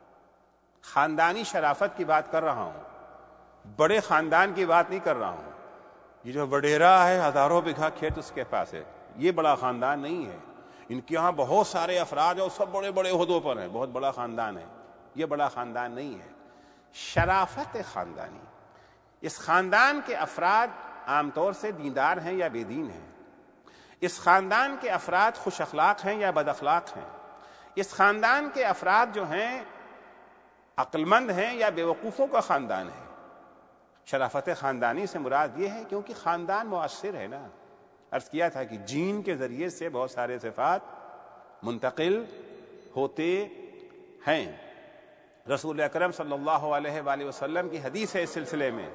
[SPEAKER 1] خاندانی شرافت کی بات کر رہا ہوں، بڑے خاندان کی بات نہیں کر رہا ہوں. یہ جو وڈیرا ہے، ہزاروں بیگھہ کھیت اس کے پاس ہے، یہ بڑا خاندان نہیں ہے. ان کے ہاں بہت سارے افراد ہیں اور سب بڑے بڑے عہدوں پر ہیں، بہت بڑا خاندان ہے. یہ بڑا خاندان نہیں ہے. شرافت خاندانی، اس خاندان کے افراد عام طور سے دیندار ہیں یا بے دین ہیں. اس خاندان کے افراد خوش اخلاق ہیں یا بد اخلاق ہیں. اس خاندان کے افراد جو ہیں عقل مند ہیں یا بیوقوفوں کا خاندان ہے. شرافت خاندانی سے مراد یہ ہے کیونکہ خاندان مؤثر ہے نا. عرض کیا تھا کہ جین کے ذریعے سے بہت سارے صفات منتقل ہوتے ہیں. رسول اکرم صلی اللہ علیہ وآلہ وسلم کی حدیث ہے اس سلسلے میں،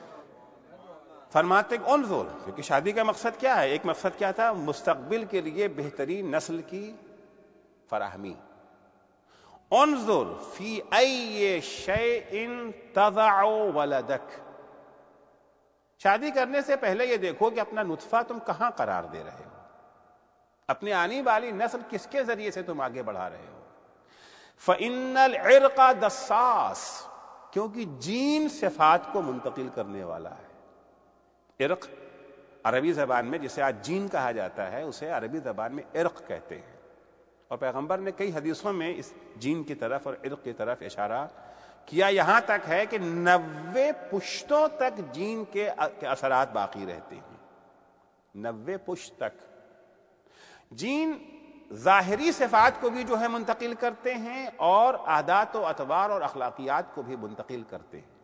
[SPEAKER 1] فرماتے کہ انظر، کیونکہ شادی کا مقصد کیا ہے؟ ایک مقصد کیا تھا؟ مستقبل کے لیے بہترین نسل کی فراہمی. انظر فی ای شیء تضع ولدک، شادی کرنے سے پہلے یہ دیکھو کہ اپنا نطفہ تم کہاں قرار دے رہے ہو، اپنی آنے والی نسل کس کے ذریعے سے تم آگے بڑھا رہے ہو. فإن العرق دساس، کیونکہ جین صفات کو منتقل کرنے والا ہے. عرق عربی زبان میں جسے آج جین کہا جاتا ہے اسے عربی زبان میں عرق کہتے ہیں. اور پیغمبر نے کئی حدیثوں میں اس جین کی طرف اور عرق کی طرف اشارہ کیا. یہاں تک ہے کہ 90 پشتوں تک جین کے اثرات باقی رہتے ہیں. 90 پشت تک. جین ظاہری صفات کو بھی جو ہے منتقل کرتے ہیں اور عادات و اطوار اور اخلاقیات کو بھی منتقل کرتے ہیں.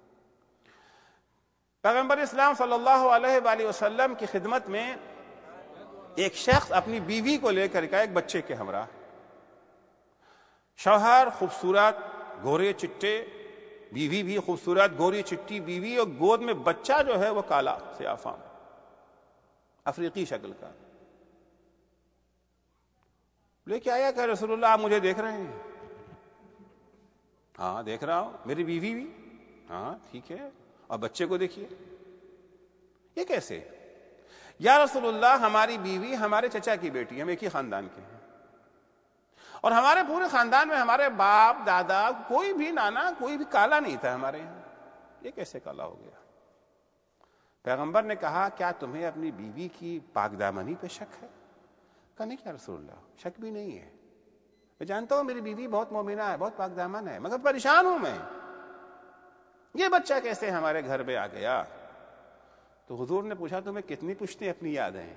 [SPEAKER 1] پیغمبر اسلام صلی اللہ علیہ وآلہ وسلم کی خدمت میں ایک شخص اپنی بیوی کو لے کر گیا ایک بچے کے ہمراہ. شوہر خوبصورت گورے چٹے، بیوی بھی خوبصورت گوری چٹی بیوی، اور گود میں بچہ جو ہے وہ کالا سیاہ فام افریقی شکل کا. لے کے آیا کہ رسول اللہ آپ مجھے دیکھ رہے ہیں؟ ہاں دیکھ رہا ہوں. میری بیوی بھی؟ ہاں ٹھیک ہے. اور بچے کو دیکھیے. یہ کیسے؟ یا رسول اللہ ہماری بیوی ہمارے چچا کی بیٹی، ہم ایک ہی خاندان کے ہیں، اور ہمارے پورے خاندان میں ہمارے باپ دادا کوئی بھی نانا کوئی بھی کالا نہیں تھا ہمارے یہاں، یہ کیسے کالا ہو گیا؟ پیغمبر نے کہا کیا تمہیں اپنی بیوی کی پاک دامنی پہ شک ہے؟ کہا نہیں کیا رسول اللہ، شک بھی نہیں ہے، میں جانتا ہوں میری بیوی بہت مومنہ ہے، بہت پاک دامن ہے، مگر پریشان ہوں میں، یہ بچہ کیسے ہمارے گھر میں آ گیا؟ تو حضور نے پوچھا تمہیں کتنی پشتیں اپنی یاد ہیں؟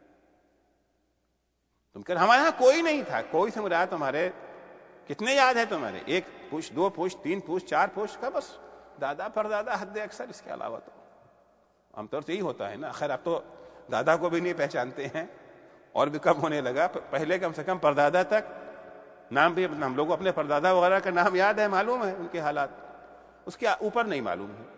[SPEAKER 1] تم کہہ ہمارے ہاں کوئی نہیں تھا. کوئی سے مراد تمہارے کتنے یاد ہے تمہارے؟ 1 پشت 2 پشت 3 پشت 4 پشت کا بس دادا پردادا حد اکثر، اس کے علاوہ تو عام طور سے یہی ہوتا ہے نا. خیر اب تو دادا کو بھی نہیں پہچانتے ہیں اور بھی کم ہونے لگا، پہلے کم سے کم پردادا تک نام بھی ہم لوگوں کو اپنے پردادا وغیرہ کا نام یاد ہے، معلوم ہے ان کے حالات، اس کے اوپر نہیں معلوم ہے.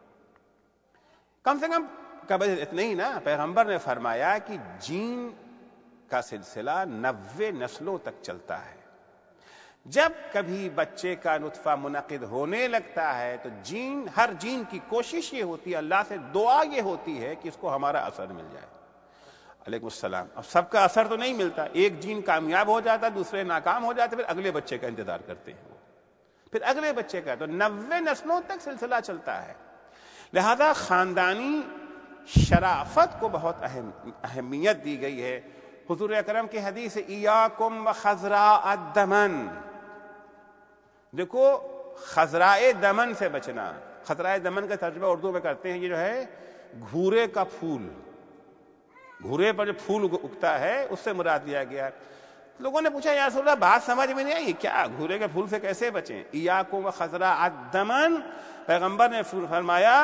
[SPEAKER 1] کم سے کم قبل اتنا ہی نا، پیغمبر نے فرمایا کہ جین کا سلسلہ 90 نسلوں تک چلتا ہے. جب کبھی بچے کا نطفہ منعقد ہونے لگتا ہے تو ہر جین کی کوشش یہ ہوتی ہے، اللہ سے دعا یہ ہوتی ہے کہ اس کو ہمارا اثر مل جائے. علیکم السلام. اب سب کا اثر تو نہیں ملتا، ایک جین کامیاب ہو جاتا، دوسرے ناکام ہو جاتے، پھر اگلے بچے کا انتظار کرتے ہیں وہ، پھر اگلے بچے کا. تو 90 نسلوں تک سلسلہ چلتا ہے. لہذا خاندانی شرافت کو بہت اہمیت دی گئی ہے. حضور اکرم کی حدیث ایاکم وخضراء الدمن، دیکھو خضراء دمن سے بچنا. خضراء دمن کا ترجمہ اردو میں کرتے ہیں یہ جو ہے گھورے کا پھول، گھورے پر جو پھول اگتا ہے اس سے مراد لیا گیا. لوگوں نے پوچھا یا رسول اللہ بات سمجھ میں نہیں آئی، کیا گھورے کے پھول سے کیسے بچیں؟ ایاکم وخضراء الدمن، پیغمبر نے فرمایا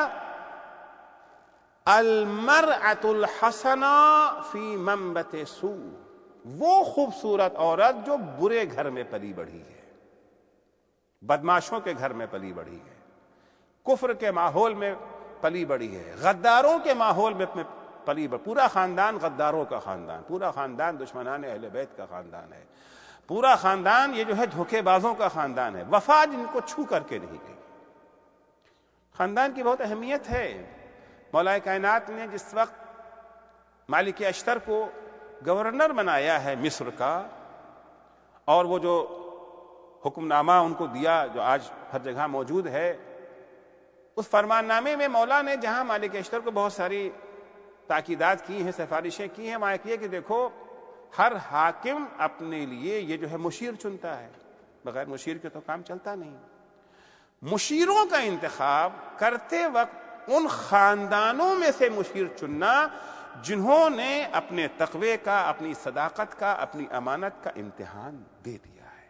[SPEAKER 1] المرأة الحسنہ فی منبت سوء، وہ خوبصورت عورت جو برے گھر میں پلی بڑھی ہے، بدماشوں کے گھر میں پلی بڑھی ہے، کفر کے ماحول میں پلی بڑھی ہے، غداروں کے ماحول میں پلی بڑھی. پورا خاندان غداروں کا خاندان، پورا خاندان دشمنان اہل بیت کا خاندان ہے، پورا خاندان یہ جو ہے دھوکے بازوں کا خاندان ہے، وفا جن کو چھو کر کے نہیں گئی. خاندان کی بہت اہمیت ہے. مولا کائنات نے جس وقت مالک اشتر کو گورنر بنایا ہے مصر کا، اور وہ جو حکم نامہ ان کو دیا جو آج ہر جگہ موجود ہے، اس فرمان نامے میں مولا نے جہاں مالک اشتر کو بہت ساری تاکیدات کی ہیں، سفارشیں کی ہیں، وہاں یہ کہ دیکھو ہر حاکم اپنے لیے یہ جو ہے مشیر چنتا ہے، بغیر مشیر کے تو کام چلتا نہیں. مشیروں کا انتخاب کرتے وقت ان خاندانوں میں سے مشیر چننا جنہوں نے اپنے تقوی کا، اپنی صداقت کا، اپنی امانت کا امتحان دے دیا ہے.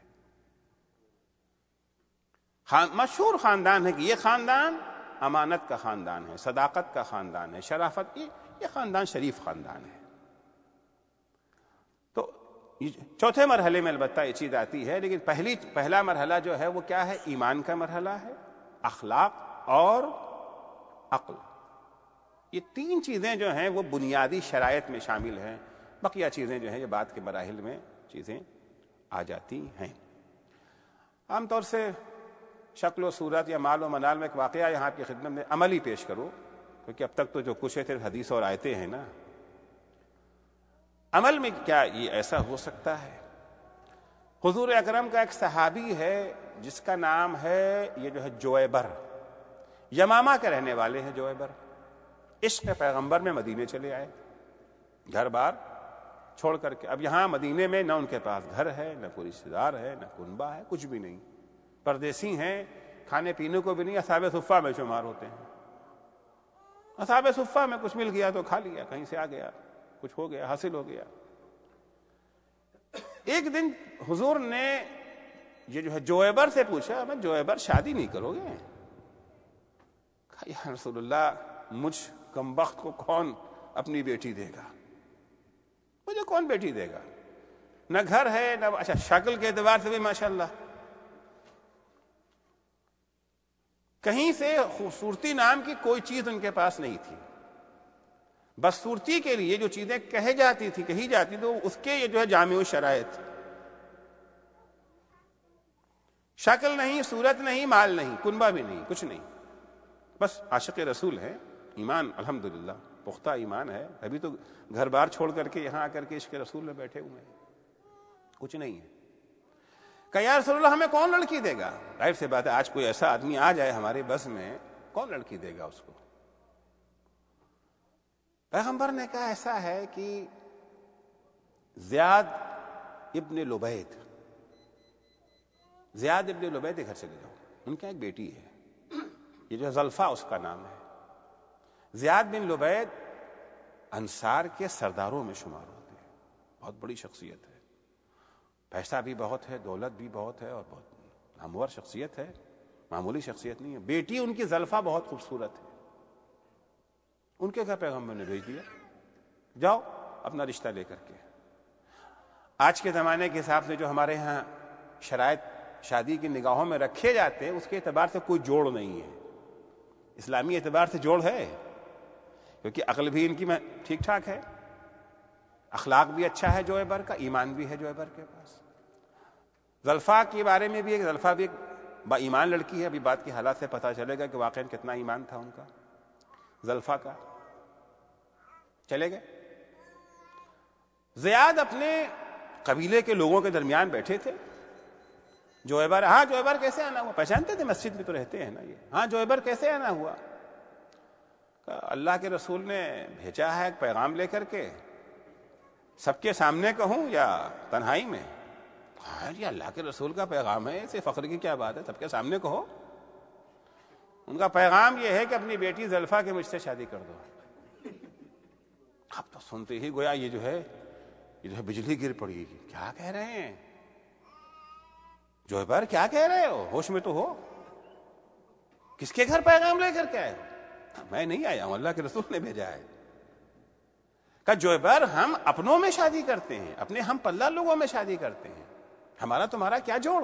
[SPEAKER 1] مشہور خاندان ہے کہ یہ خاندان امانت کا خاندان ہے، صداقت کا خاندان ہے، شرافت کی، یہ خاندان شریف خاندان ہے. تو چوتھے مرحلے میں البتہ یہ چیز آتی ہے، لیکن پہلا مرحلہ جو ہے وہ کیا ہے؟ ایمان کا مرحلہ ہے، اخلاق اور عقل. یہ تین چیزیں جو ہیں وہ بنیادی شرائط میں شامل ہیں، بقیہ چیزیں جو ہیں یہ بعد کے مراحل میں چیزیں آ جاتی ہیں. عام طور سے شکل و صورت یا مال و منال میں ایک واقعہ یہاں آپ کی خدمت میں عملی پیش کروں، کیونکہ اب تک تو جو کچھ ہے صرف حدیث اور آیتیں ہیں نا. عمل میں کیا یہ ایسا ہو سکتا ہے؟ حضور اکرم کا ایک صحابی ہے جس کا نام ہے یہ جو ہے جویبر، یمامہ کے رہنے والے ہیں جویبر. عشق پیغمبر میں مدینے چلے آئے، گھر بار چھوڑ کر کے. اب یہاں مدینے میں نہ ان کے پاس گھر ہے، نہ کوئی رشتہ دار ہے، نہ کنبہ ہے، کچھ بھی نہیں، پردیسی ہیں، کھانے پینے کو بھی نہیں. اصحاب صفہ میں شمار ہوتے ہیں. اصحاب صفہ میں کچھ مل گیا تو کھا لیا، کہیں سے آ گیا، کچھ ہو گیا، حاصل ہو گیا. ایک دن حضور نے یہ جو ہے جویبر سے پوچھا، میں جویبر شادی نہیں کرو گے؟ کہا یا رسول اللہ مجھ کمبخت کو کون اپنی بیٹی دے گا؟ مجھے کون بیٹی دے گا؟ نہ گھر ہے نہ، اچھا شکل کے اعتبار سے بھی ماشاءاللہ کہیں سے خوبصورتی نام کی کوئی چیز ان کے پاس نہیں تھی. بس صورتی کے لیے جو چیزیں کہی جاتی تو اس کے یہ جو ہے جامع شرائط، شکل نہیں، صورت نہیں، مال نہیں، کنبہ بھی نہیں، کچھ نہیں، بس عاشق رسول ہے، ایمان الحمدللہ پختہ ایمان ہے، ابھی تو گھر بار چھوڑ کر کے یہاں آ کر کے عشق رسول میں بیٹھے ہوئے ہیں، کچھ نہیں ہے. کہ یا رسول اللہ ہمیں کون لڑکی دے گا؟ ظاہر سی بات ہے آج کوئی ایسا آدمی آ جائے ہمارے بس میں، کون لڑکی دے گا اس کو؟ پیغمبر نے کہا ایسا ہے کہ زیاد ابن لبید کے گھر چلے جاؤ، ان کا ایک بیٹی ہے، یہ جو زلفہ اس کا نام ہے. زیاد بن لبید انصار کے سرداروں میں شمار ہوتے ہیں، بہت بڑی شخصیت ہے، پیسہ بھی بہت ہے، دولت بھی بہت ہے، اور بہت نامور شخصیت ہے، معمولی شخصیت نہیں ہے. بیٹی ان کی زلفہ بہت خوبصورت ہے. ان کے گھر پیغمبر نے بھیج دیا، جاؤ اپنا رشتہ لے کر کے. آج کے زمانے کے حساب سے جو ہمارے ہاں شرائط شادی کی نگاہوں میں رکھے جاتے ہیں اس کے اعتبار سے کوئی جوڑ نہیں ہے. اسلامی اعتبار سے جوڑ ہے کیونکہ عقل بھی ان کی ٹھیک ٹھاک ہے, اخلاق بھی اچھا ہے جوہبر کا, ایمان بھی ہے جوہبر کے پاس. زلفا کے بارے میں بھی زلفا بھی ایک با ایمان لڑکی ہے. ابھی بات کے حالات سے پتہ چلے گا کہ واقعا کتنا ایمان تھا ان کا زلفا کا. چلے گئے. زیاد اپنے قبیلے کے لوگوں کے درمیان بیٹھے تھے. جوہبر, ہاں جوہبر کیسے آنا ہوا؟ پہچانتے تھے, مسجد میں تو رہتے ہیں نا یہ. ہاں جوہبر کیسے آنا ہوا؟ اللہ کے رسول نے بھیجا ہے ایک پیغام لے کر کے, سب کے سامنے کہوں یا تنہائی میں؟ ہاں یہ اللہ کے رسول کا پیغام ہے, اسے فخر کی کیا بات ہے, سب کے سامنے کہو. ان کا پیغام یہ ہے کہ اپنی بیٹی زلفا کے مجھ سے شادی کر دو. اب تو سنتے ہی گویا یہ جو ہے بجلی گر پڑی. کیا کہہ رہے ہیں جوہبر, کیا کہہ رہے ہو؟ ہوش میں تو ہو. کس کے گھر پیغام لے کر کے آئے؟ میں نہیں آیا ہوں, اللہ کے رسول نے بھیجا ہے. کہ جوہبر ہم اپنوں میں شادی کرتے ہیں, اپنے ہم پلہ لوگوں میں شادی کرتے ہیں, ہمارا تمہارا کیا جوڑ؟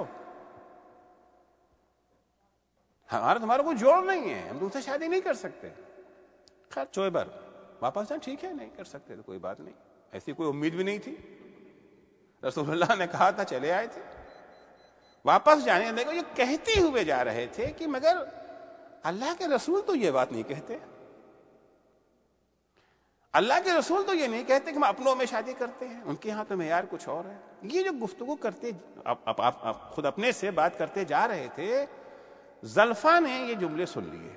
[SPEAKER 1] ہمارا تمہارا کوئی جوڑ نہیں ہے, ہم تم سے شادی نہیں کر سکتے. خیر جوہبر واپس جائیں, ٹھیک ہے نہیں کر سکتے تو کوئی بات نہیں, ایسی کوئی امید بھی نہیں تھی. رسول اللہ نے کہا تھا چلے آئے تھے. واپس جانے لگے, یہ کہتے ہوئے جا رہے تھے کہ مگر اللہ کے رسول تو یہ بات نہیں کہتے, اللہ کے رسول تو یہ نہیں کہتے کہ ہم اپنوں میں شادی کرتے ہیں, ان کے ہاں تو معیار کچھ اور ہے. یہ جو گفتگو کرتے آپ خود اپنے سے بات کرتے جا رہے تھے, زلفا نے یہ جملے سن لیے.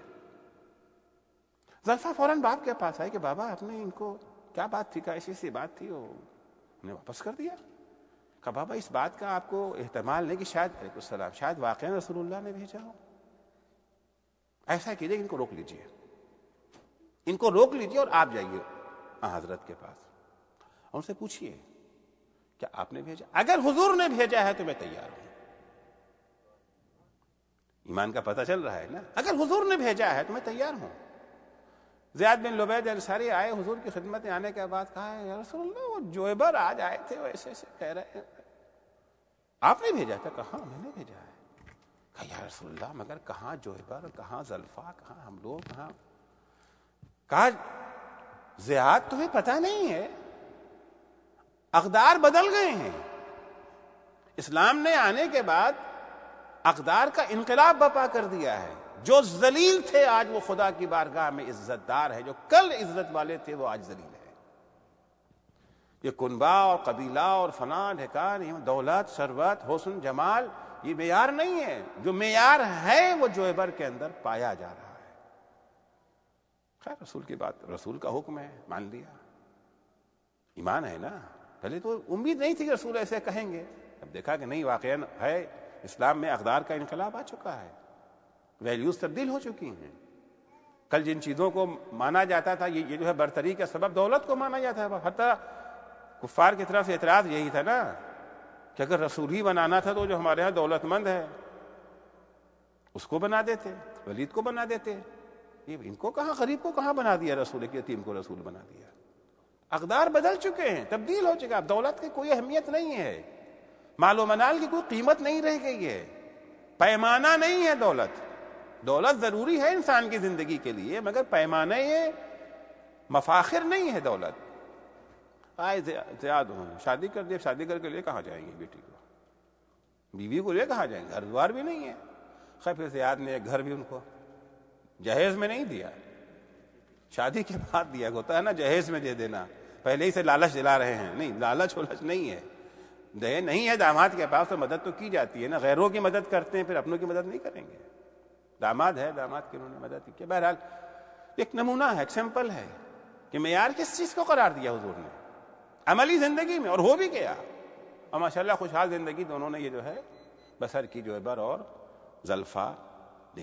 [SPEAKER 1] زلفا فوراً باپ کے پاس آئے کہ بابا آپ نے ان کو کیا بات تھی, ایسی سی بات تھی, انہیں واپس کر دیا. کہ بابا اس بات کا آپ کو احتمال نہیں کہ شاید علیکم السلام شاید واقعا رسول اللہ نے بھیجا ہو. ایسا کیجیے ان کو روک لیجیے, ان کو روک لیجیے اور آپ جائیے حضرت کے پاس اور ان سے پوچھیے کیا آپ نے بھیجا؟ اگر حضور نے بھیجا ہے تو میں تیار ہوں. ایمان کا پتہ چل رہا ہے نا. اگر حضور نے بھیجا ہے تو میں تیار ہوں. زیاد بن لبید انصاری آئے حضور کی خدمت میں, آنے کے بعد کہا ہے یا رسول اللہ وہ جوہبر آج آئے تھے, ایسے ایسے کہہ رہے ہیں, آپ نے بھیجا تھا؟ کہا میں نے بھیجا ہے. کہا یا رسول اللہ مگر کہاں جوہبر, کہاں زلفا, کہاں ہم لوگ, کہاں؟ کہا زیاد تمہیں پتہ نہیں ہے, اقدار بدل گئے ہیں. اسلام نے آنے کے بعد اقدار کا انقلاب برپا کر دیا ہے. جو ذلیل تھے آج وہ خدا کی بارگاہ میں عزت دار ہے, جو کل عزت والے تھے وہ آج ذلیل ہے. یہ کنبہ اور قبیلہ اور فنا ڈھکان, دولت, ثروت, حسن, جمال یہ معیار نہیں ہے. جو معیار ہے وہ جوہبر کے اندر پایا جا رہا ہے. خیر رسول کی بات, رسول کا حکم ہے, مان لیا. ایمان ہے نا. پہلے تو امید نہیں تھی کہ رسول ایسے کہیں گے, اب دیکھا کہ نہیں واقعا ہے, اسلام میں اقدار کا انقلاب آ چکا ہے, ویلیوز تبدیل ہو چکی ہیں. کل جن چیزوں کو مانا جاتا تھا یہ جو ہے برتری کا سبب دولت کو مانا جاتا ہے. حتیٰ کفار کی طرف اعتراض یہی تھا نا کہ اگر رسول ہی بنانا تھا تو جو ہمارے ہاں دولت مند ہے اس کو بنا دیتے, ولید کو بنا دیتے. یہ ان کو کہاں, غریب کو کہاں بنا دیا رسول, کی یتیم کو رسول بنا دیا. اقدار بدل چکے ہیں, تبدیل ہو چکا. اب دولت کی کوئی اہمیت نہیں ہے, مال و منال کی کوئی قیمت نہیں رہ گئی ہے, پیمانہ نہیں ہے دولت. دولت ضروری ہے انسان کی زندگی کے لیے مگر پیمانہ یہ مفاخر نہیں ہے دولت. آئے زیاد ہوں, شادی کر دیا, شادی کر کے لے کہاں جائیں گے بیٹی کو, بیوی کو لے کہاں جائیں گے, گھر دوار بھی نہیں ہے. خیر پھر زیاد نے ایک گھر بھی ان کو جہیز میں نہیں دیا, شادی کے بعد دیا. ہوتا ہے نا جہیز میں دے دینا, پہلے ہی سے لالچ دلا رہے ہیں. نہیں, لالچ ولچ نہیں ہے. دے نہیں ہے داماد کے پاس تو مدد تو کی جاتی ہے نا. غیروں کی مدد کرتے ہیں, پھر اپنوں کی مدد نہیں کریں گے. داماد ہے, داماد کی انہوں نے مدد کی. بہرحال ایک نمونہ ہے, ایک سیمپل ہے کہ معیار کس چیز کو قرار دیا حضور نے عملی زندگی میں, اور ہو بھی گیا. اور ماشاءاللہ خوشحال زندگی دونوں نے یہ جو ہے بسر کی, جوہبر اور زلفا نے.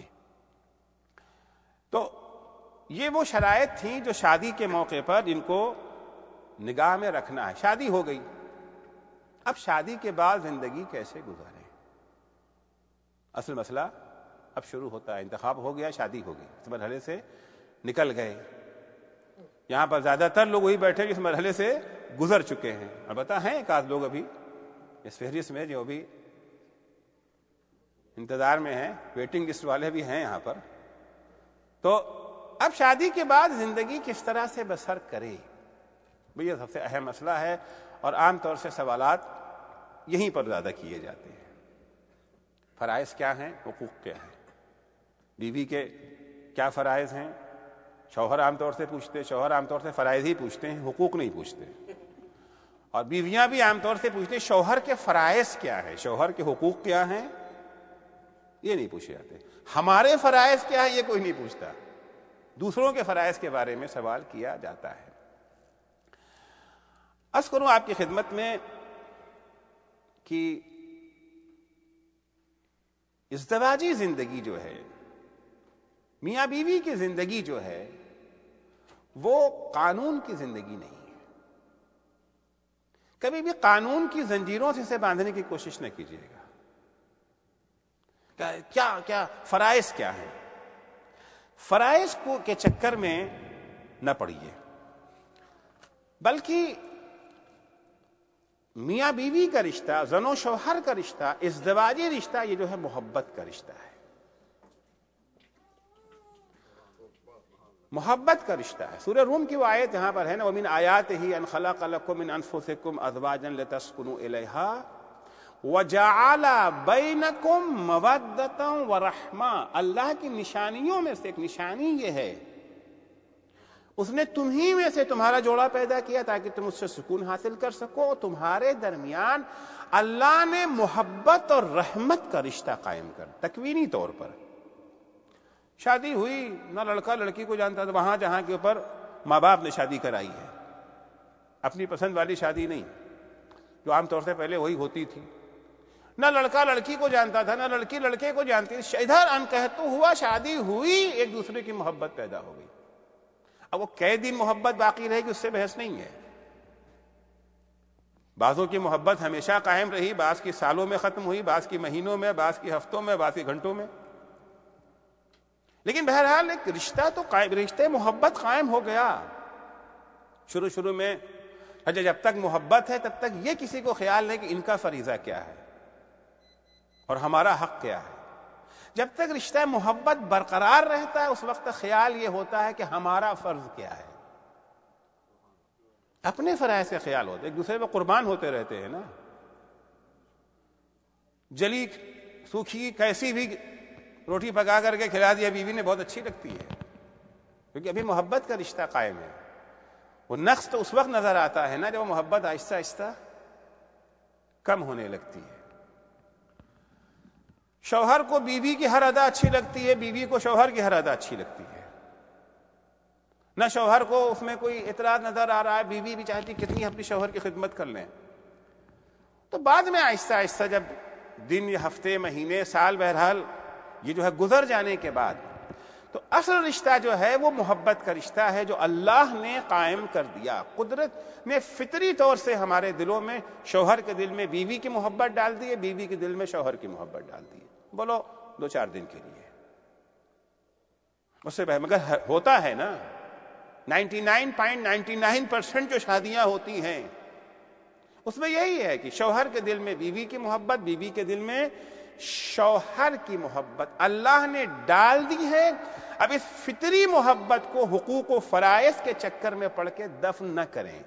[SPEAKER 1] تو یہ وہ شرائط تھیں جو شادی کے موقع پر ان کو نگاہ میں رکھنا ہے. شادی ہو گئی, اب شادی کے بعد زندگی کیسے گزاریں؟ اصل مسئلہ اب شروع ہوتا ہے. انتخاب ہو گیا, شادی ہو گئی, اس مرحلے سے نکل گئے. یہاں پر زیادہ تر لوگ وہی بیٹھے اس مرحلے سے گزر چکے ہیں. البتہ ہیں ایک آدھ لوگ ابھی اس فہرست میں جو بھی انتظار میں ہیں، ویٹنگ لسٹ والے بھی ہیں یہاں پر. تو اب شادی کے بعد زندگی کس طرح سے بسر کرے، یہ سب سے اہم مسئلہ ہے، اور عام طور سے سوالات یہیں پر زیادہ کیے جاتے ہیں. فرائض کیا ہیں، حقوق کیا ہیں، بیوی کے کیا فرائض ہیں. شوہر عام طور سے پوچھتے، شوہر عام طور سے فرائض ہی پوچھتے ہیں، حقوق نہیں پوچھتے. اور بیویاں بھی عام طور سے پوچھتے شوہر کے فرائض کیا ہیں، شوہر کے حقوق کیا ہیں، یہ نہیں پوچھے جاتے. ہمارے فرائض کیا ہے یہ کوئی نہیں پوچھتا، دوسروں کے فرائض کے بارے میں سوال کیا جاتا ہے. عرض کروں آپ کی خدمت میں کہ ازدواجی زندگی جو ہے، میاں بیوی کی زندگی جو ہے، وہ قانون کی زندگی نہیں ہے. کبھی بھی قانون کی زنجیروں سے اسے باندھنے کی کوشش نہ کیجیے گا. کیا فرائض کیا ہیں، فرائض کے چکر میں نہ پڑیے، بلکہ میاں بیوی کا رشتہ، زن و شوہر کا رشتہ، ازدواجی رشتہ، یہ جو ہے محبت کا رشتہ ہے، محبت کا رشتہ ہے. سورہ روم کی وہ آیت یہاں پر ہے نا، وَمِنْ آیَاتِهِ أَنْ خَلَقَ لَكُم مِّنْ أَنفُسِكُمْ أَزْوَاجًا لِتَسْكُنُوا إِلَيْهَا وَجَعَلَ بَيْنَكُم مَّوَدَّةً وَرَحْمَةً. اللہ کی نشانیوں میں سے ایک نشانی یہ ہے، اس نے تمہیں میں سے تمہارا جوڑا پیدا کیا تاکہ تم اس سے سکون حاصل کر سکو. تمہارے درمیان اللہ نے محبت اور رحمت کا رشتہ قائم کر. تکوینی طور پر شادی ہوئی، نہ لڑکا لڑکی کو جانتا تھا، وہاں جہاں کے اوپر ماں باپ نے شادی کرائی ہے، اپنی پسند والی شادی نہیں جو عام طور سے پہلے وہی ہوتی تھی. نہ لڑکا لڑکی کو جانتا تھا، نہ لڑکی لڑکے کو جانتی تھی. ادھر انکہتو ہوا، شادی ہوئی، ایک دوسرے کی محبت پیدا ہو گئی. اب وہ کئی دن محبت باقی رہے گی اس سے بحث نہیں ہے. بعضوں کی محبت ہمیشہ قائم رہی، بعض کی سالوں میں ختم ہوئی، بعض کی مہینوں میں، بعض کی ہفتوں میں، بعض کی گھنٹوں میں. لیکن بہرحال ایک رشتہ تو قائم، رشتے محبت قائم ہو گیا. شروع میں جب تک محبت ہے تب تک یہ کسی کو خیال نہیں کہ ان کا فریضہ کیا ہے اور ہمارا حق کیا ہے. جب تک رشتہ محبت برقرار رہتا ہے اس وقت خیال یہ ہوتا ہے کہ ہمارا فرض کیا ہے. اپنے فرائض کا خیال ہوتا ہے، ایک دوسرے پہ قربان ہوتے رہتے ہیں نا. جلی سوکھی کیسی بھی روٹی پکا کر کے کھلا دیا بیوی نے، بہت اچھی لگتی ہے، کیونکہ ابھی محبت کا رشتہ قائم ہے. وہ نقص تو اس وقت نظر آتا ہے نا جب وہ محبت آہستہ آہستہ کم ہونے لگتی ہے. شوہر کو بیوی کی ہر ادا اچھی لگتی ہے، بیوی کو شوہر کی ہر ادا اچھی لگتی ہے. نہ شوہر کو اس میں کوئی اعتراض نظر آ رہا ہے، بیوی بھی چاہتی کتنی اپنی شوہر کی خدمت کر لیں. تو بعد میں آہستہ آہستہ جب دن یا ہفتے، مہینے، سال، بہرحال یہ جو ہے گزر جانے کے بعد، تو اصل رشتہ جو ہے وہ محبت کا رشتہ ہے جو اللہ نے قائم کر دیا. قدرت نے فطری طور سے ہمارے دلوں میں، شوہر کے دل میں بیوی کی محبت ڈال دی ہے، بیوی کے دل میں شوہر کی محبت ڈال دی ہے. بولو 2-4 دن کے لیے اس سے مگر ہوتا ہے نا. 99.99% جو شادیاں ہوتی ہیں اس میں یہی ہے کہ شوہر کے دل میں بیوی کی محبت، بیوی کے دل میں شوہر کی محبت اللہ نے ڈال دی ہے. اب اس فطری محبت کو حقوق و فرائض کے چکر میں پڑھ کے دفن نہ کریں.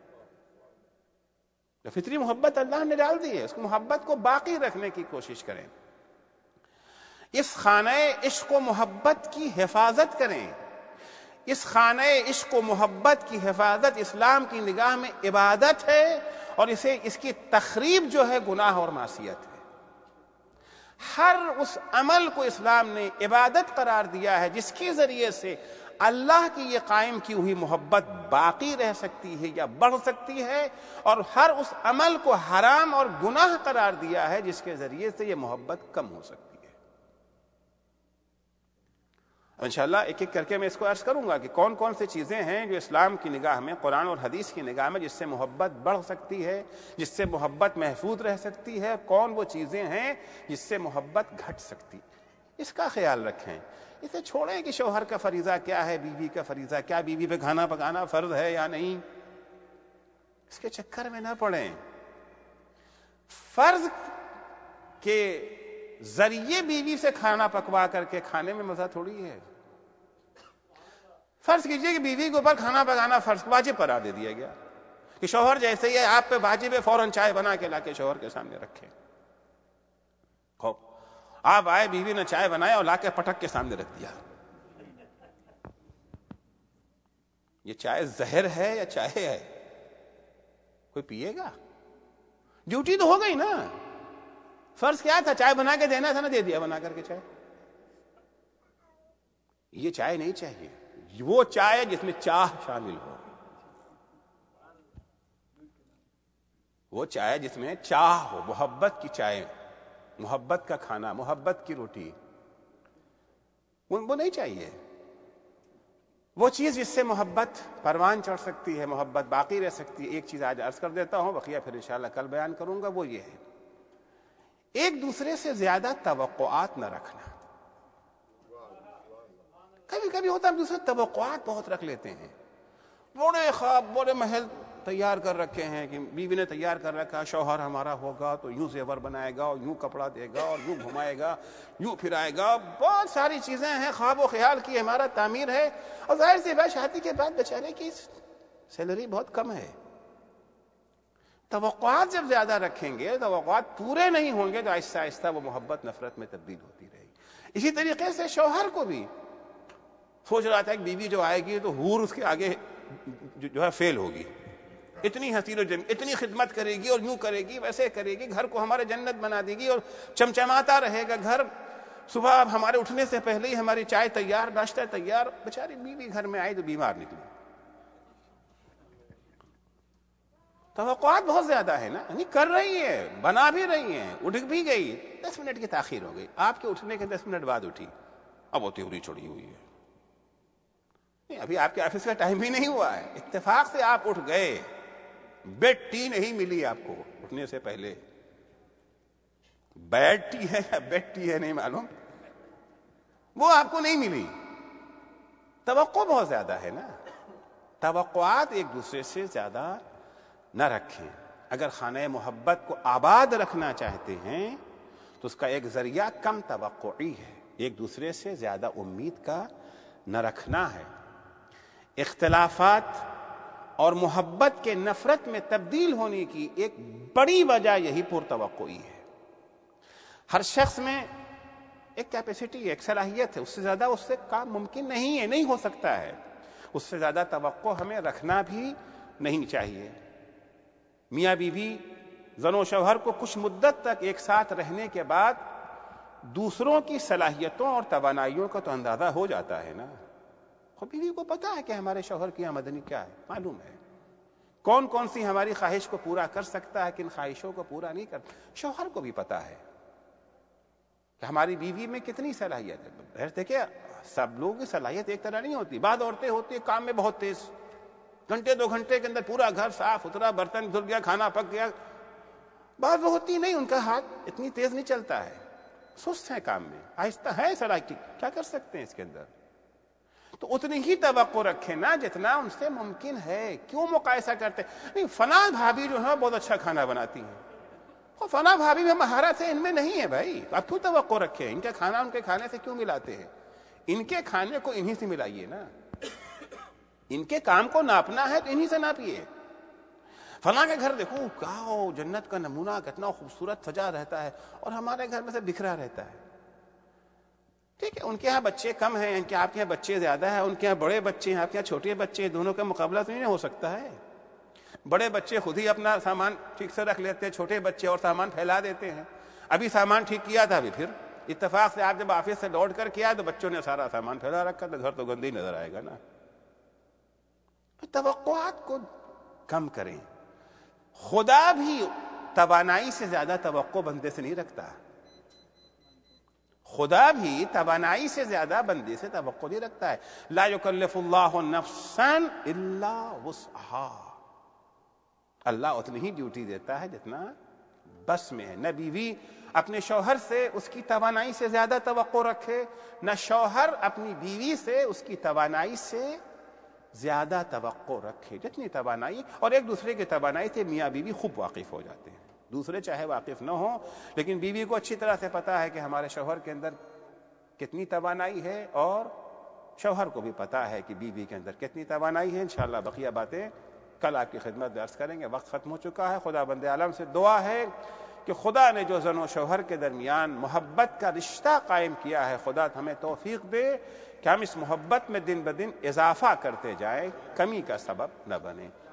[SPEAKER 1] فطری محبت اللہ نے ڈال دی ہے، اس محبت کو باقی رکھنے کی کوشش کریں. اس خانہ عشق و محبت کی حفاظت کریں. اس خانہ عشق و محبت کی حفاظت اسلام کی نگاہ میں عبادت ہے، اور اس کی تخریب جو ہے گناہ اور معصیت ہے. ہر اس عمل کو اسلام نے عبادت قرار دیا ہے جس کے ذریعے سے اللہ کی یہ قائم کی ہوئی محبت باقی رہ سکتی ہے یا بڑھ سکتی ہے، اور ہر اس عمل کو حرام اور گناہ قرار دیا ہے جس کے ذریعے سے یہ محبت کم ہو سکتی ہے. انشاءاللہ ایک ایک کر کے میں اس کو عرض کروں گا کہ کون کون سی چیزیں ہیں جو اسلام کی نگاہ میں، قرآن اور حدیث کی نگاہ میں جس سے محبت بڑھ سکتی ہے، جس سے محبت محفوظ رہ سکتی ہے، کون وہ چیزیں ہیں جس سے محبت گھٹ سکتی. اس کا خیال رکھیں. اسے چھوڑیں کہ شوہر کا فریضہ کیا ہے، بیوی کا فریضہ کیا، بیوی پہ کھانا پکانا فرض ہے یا نہیں، اس کے چکر میں نہ پڑیں. فرض کے ذریعے بیوی سے کھانا پکوا کر کے کھانے میں مزہ تھوڑی ہے. فرض کیجئے کہ بیوی کے اوپر کھانا پکانا فرض واجب قرار دے دیا گیا کہ شوہر جیسے ہی آپ پہ واجب ہے فوراً چائے بنا کے لا کے شوہر کے سامنے رکھیں. خوب آپ آئے, بیوی نے چائے بنایا اور لا کے پٹک کے سامنے رکھ دیا. یہ چائے زہر ہے یا چائے ہے؟ کوئی پیے گا؟ ڈیوٹی تو ہو گئی نا. فرض کیا تھا؟ چائے بنا کے دینا تھا نا, دے دیا بنا کر کے چائے. یہ چائے نہیں چاہیے, وہ چائے جس میں چاہ شامل ہو, وہ چائے جس میں چاہ ہو, محبت کی چائے, محبت کا کھانا, محبت کی روٹی, وہ نہیں چاہیے. وہ چیز جس سے محبت پروان چڑھ سکتی ہے, محبت باقی رہ سکتی ہے. ایک چیز آج عرض کر دیتا ہوں, بقیہ پھر انشاءاللہ کل بیان کروں گا. وہ یہ ہے, ایک دوسرے سے زیادہ توقعات نہ رکھنا. کبھی کبھی ہوتا ہے ہم دوسرے توقعات بہت رکھ لیتے ہیں. بڑے خواب, بڑے محل تیار کر رکھے ہیں کہ بیوی نے تیار کر رکھا, شوہر ہمارا ہوگا تو یوں زیور بنائے گا اور یوں کپڑا دے گا اور یوں گھمائے گا, یوں پھرائے گا. بہت ساری چیزیں ہیں, خواب و خیال کی ہمارا تعمیر ہے. اور ظاہر سی بات, شادی کے بعد بیچارے کی سیلری بہت کم ہے. توقعات جب زیادہ رکھیں گے, توقعات پورے نہیں ہوں گے, تو آہستہ آہستہ وہ محبت نفرت میں تبدیل ہوتی رہے گی. اسی طریقے سے شوہر کو بھی سوچ رہا تھا کہ بیوی جو آئے گی تو حور اس کے آگے جو ہے فیل ہوگی, اتنی حسین و جمیل, اتنی خدمت کرے گی اور یوں کرے گی ویسے کرے گی, گھر کو ہمارے جنت بنا دے گی اور چمچماتا رہے گا گھر. صبح ہمارے اٹھنے سے پہلے ہی ہماری چائے تیار, ناشتہ تیار. بیچاری بیوی گھر میں آئی تو بیمار نکلی. توقعات بہت زیادہ ہے نا, یعنی کر رہی ہے, بنا بھی رہی ہیں, اٹھ بھی گئی, 10 منٹ کی تاخیر ہو گئی, آپ کے اٹھنے کے 10 منٹ بعد اٹھی, اب وہ تیوری چھوڑی ہوئی ہے. نہیں, ابھی آپ کے آفس کا ٹائم بھی نہیں ہوا ہے, اتفاق سے آپ اٹھ گئے, بیڈ ٹی نہیں ملی آپ کو اٹھنے سے پہلے. بیڈ ٹی ہے یا بیڈ ٹی ہے نہیں معلوم, وہ آپ کو نہیں ملی. توقع بہت زیادہ ہے نا. توقعات ایک دوسرے سے زیادہ نہ رکھیں. اگر خانہ محبت کو آباد رکھنا چاہتے ہیں تو اس کا ایک ذریعہ کم توقعی ہے, ایک دوسرے سے زیادہ امید کا نہ رکھنا ہے. اختلافات اور محبت کے نفرت میں تبدیل ہونے کی ایک بڑی وجہ یہی پرتوقعی ہے. ہر شخص میں ایک کیپیسٹی ہے, ایک صلاحیت ہے, اس سے زیادہ اس سے کام ممکن نہیں ہے, نہیں ہو سکتا ہے. اس سے زیادہ توقع ہمیں رکھنا بھی نہیں چاہیے. میاں بیوی, زن و شوہر کو کچھ مدت تک ایک ساتھ رہنے کے بعد دوسروں کی صلاحیتوں اور توانائیوں کا تو اندازہ ہو جاتا ہے نا. خود بیوی کو پتا ہے کہ ہمارے شوہر کی آمدنی کیا ہے, معلوم ہے کون کون سی ہماری خواہش کو پورا کر سکتا ہے, کن خواہشوں کو پورا نہیں کرتا. شوہر کو بھی پتا ہے کہ ہماری بیوی میں کتنی صلاحیت ہے. دیکھیں, سب لوگوں کی صلاحیت ایک طرح نہیں ہوتی. بعض عورتیں ہوتی ہیں کام میں بہت تیز, گھنٹے 2 گھنٹے کے اندر پورا گھر صاف ستھرا, برتن دھل گیا, کھانا پک گیا. بعض وہ ہوتی نہیں, ان کا ہاتھ اتنی تیز نہیں چلتا ہے, سست ہے کام میں, آہستہ ہے صلاحیت, کیا کر سکتے ہیں اس کے اندر. تو اتنی ہی توقع رکھیں نا جتنا ان سے ممکن ہے. کیوں مقایسہ کرتے نہیں, فلاں بھابھی جو ہے بہت اچھا کھانا بناتی ہیں, فلاں بھابھی میں مہارت ہے, ان میں نہیں ہے. بھائی آپ کیوں توقع رکھیں, ان کا کھانا ان کے کھانے سے کیوں ملاتے ہیں؟ ان کے کھانے کو انہی سے ملائیے نا. ان کے کام کو ناپنا ہے تو انہی سے ناپیے. فلاں کے گھر دیکھو کیا جنت کا نمونہ, کتنا خوبصورت سجا رہتا ہے, اور ہمارے گھر میں سے بکھرا رہتا ہے. ٹھیک ہے, ان کے ہاں بچے کم ہیں, ان کے آپ کے یہاں بچے زیادہ ہیں, ان کے یہاں بڑے بچے ہیں, آپ کے یہاں چھوٹے بچے ہیں, دونوں کا مقابلہ تو نہیں ہو سکتا ہے. بڑے بچے خود ہی اپنا سامان ٹھیک سے رکھ لیتے ہیں, چھوٹے بچے اور سامان پھیلا دیتے ہیں. ابھی سامان ٹھیک کیا تھا, ابھی پھر اتفاق سے آپ جب آفس سے لوٹ کر کیا تو بچوں نے سارا سامان پھیلا رکھا, تو گھر تو گندی نظر آئے گا نا. توقعات کو کم کریں. خدا بھی توانائی سے زیادہ توقع بندے سے نہیں رکھتا. خدا بھی توانائی سے زیادہ بندے سے توقع نہیں رکھتا ہے. لا یکلف اللہ نفسا الا وسعها, اللہ اتنی ہی ڈیوٹی دیتا ہے جتنا بس میں ہے. نہ بیوی اپنے شوہر سے اس کی توانائی سے زیادہ توقع رکھے, نہ شوہر اپنی بیوی سے اس کی توانائی سے زیادہ توقع رکھے. جتنی توانائی, اور ایک دوسرے کی توانائی سے میاں بیوی خوب واقف ہو جاتے ہیں, دوسرے چاہے واقف نہ ہوں، لیکن بیوی کو اچھی طرح سے پتا ہے کہ ہمارے شوہر کے اندر کتنی توانائی ہے، اور شوہر کو بھی پتا ہے کہ بیوی کے اندر کتنی توانائی ہے۔ انشاءاللہ بقیہ باتیں کل آپ کی خدمت میں عرض کریں گے، وقت ختم ہو چکا ہے۔ خدا بند عالم سے دعا ہے کہ خدا نے جو زن و شوہر کے درمیان محبت کا رشتہ قائم کیا ہے، خدا ہمیں توفیق دے کہ ہم اس محبت میں دن بدن اضافہ کرتے جائیں، کمی کا سبب نہ بنے۔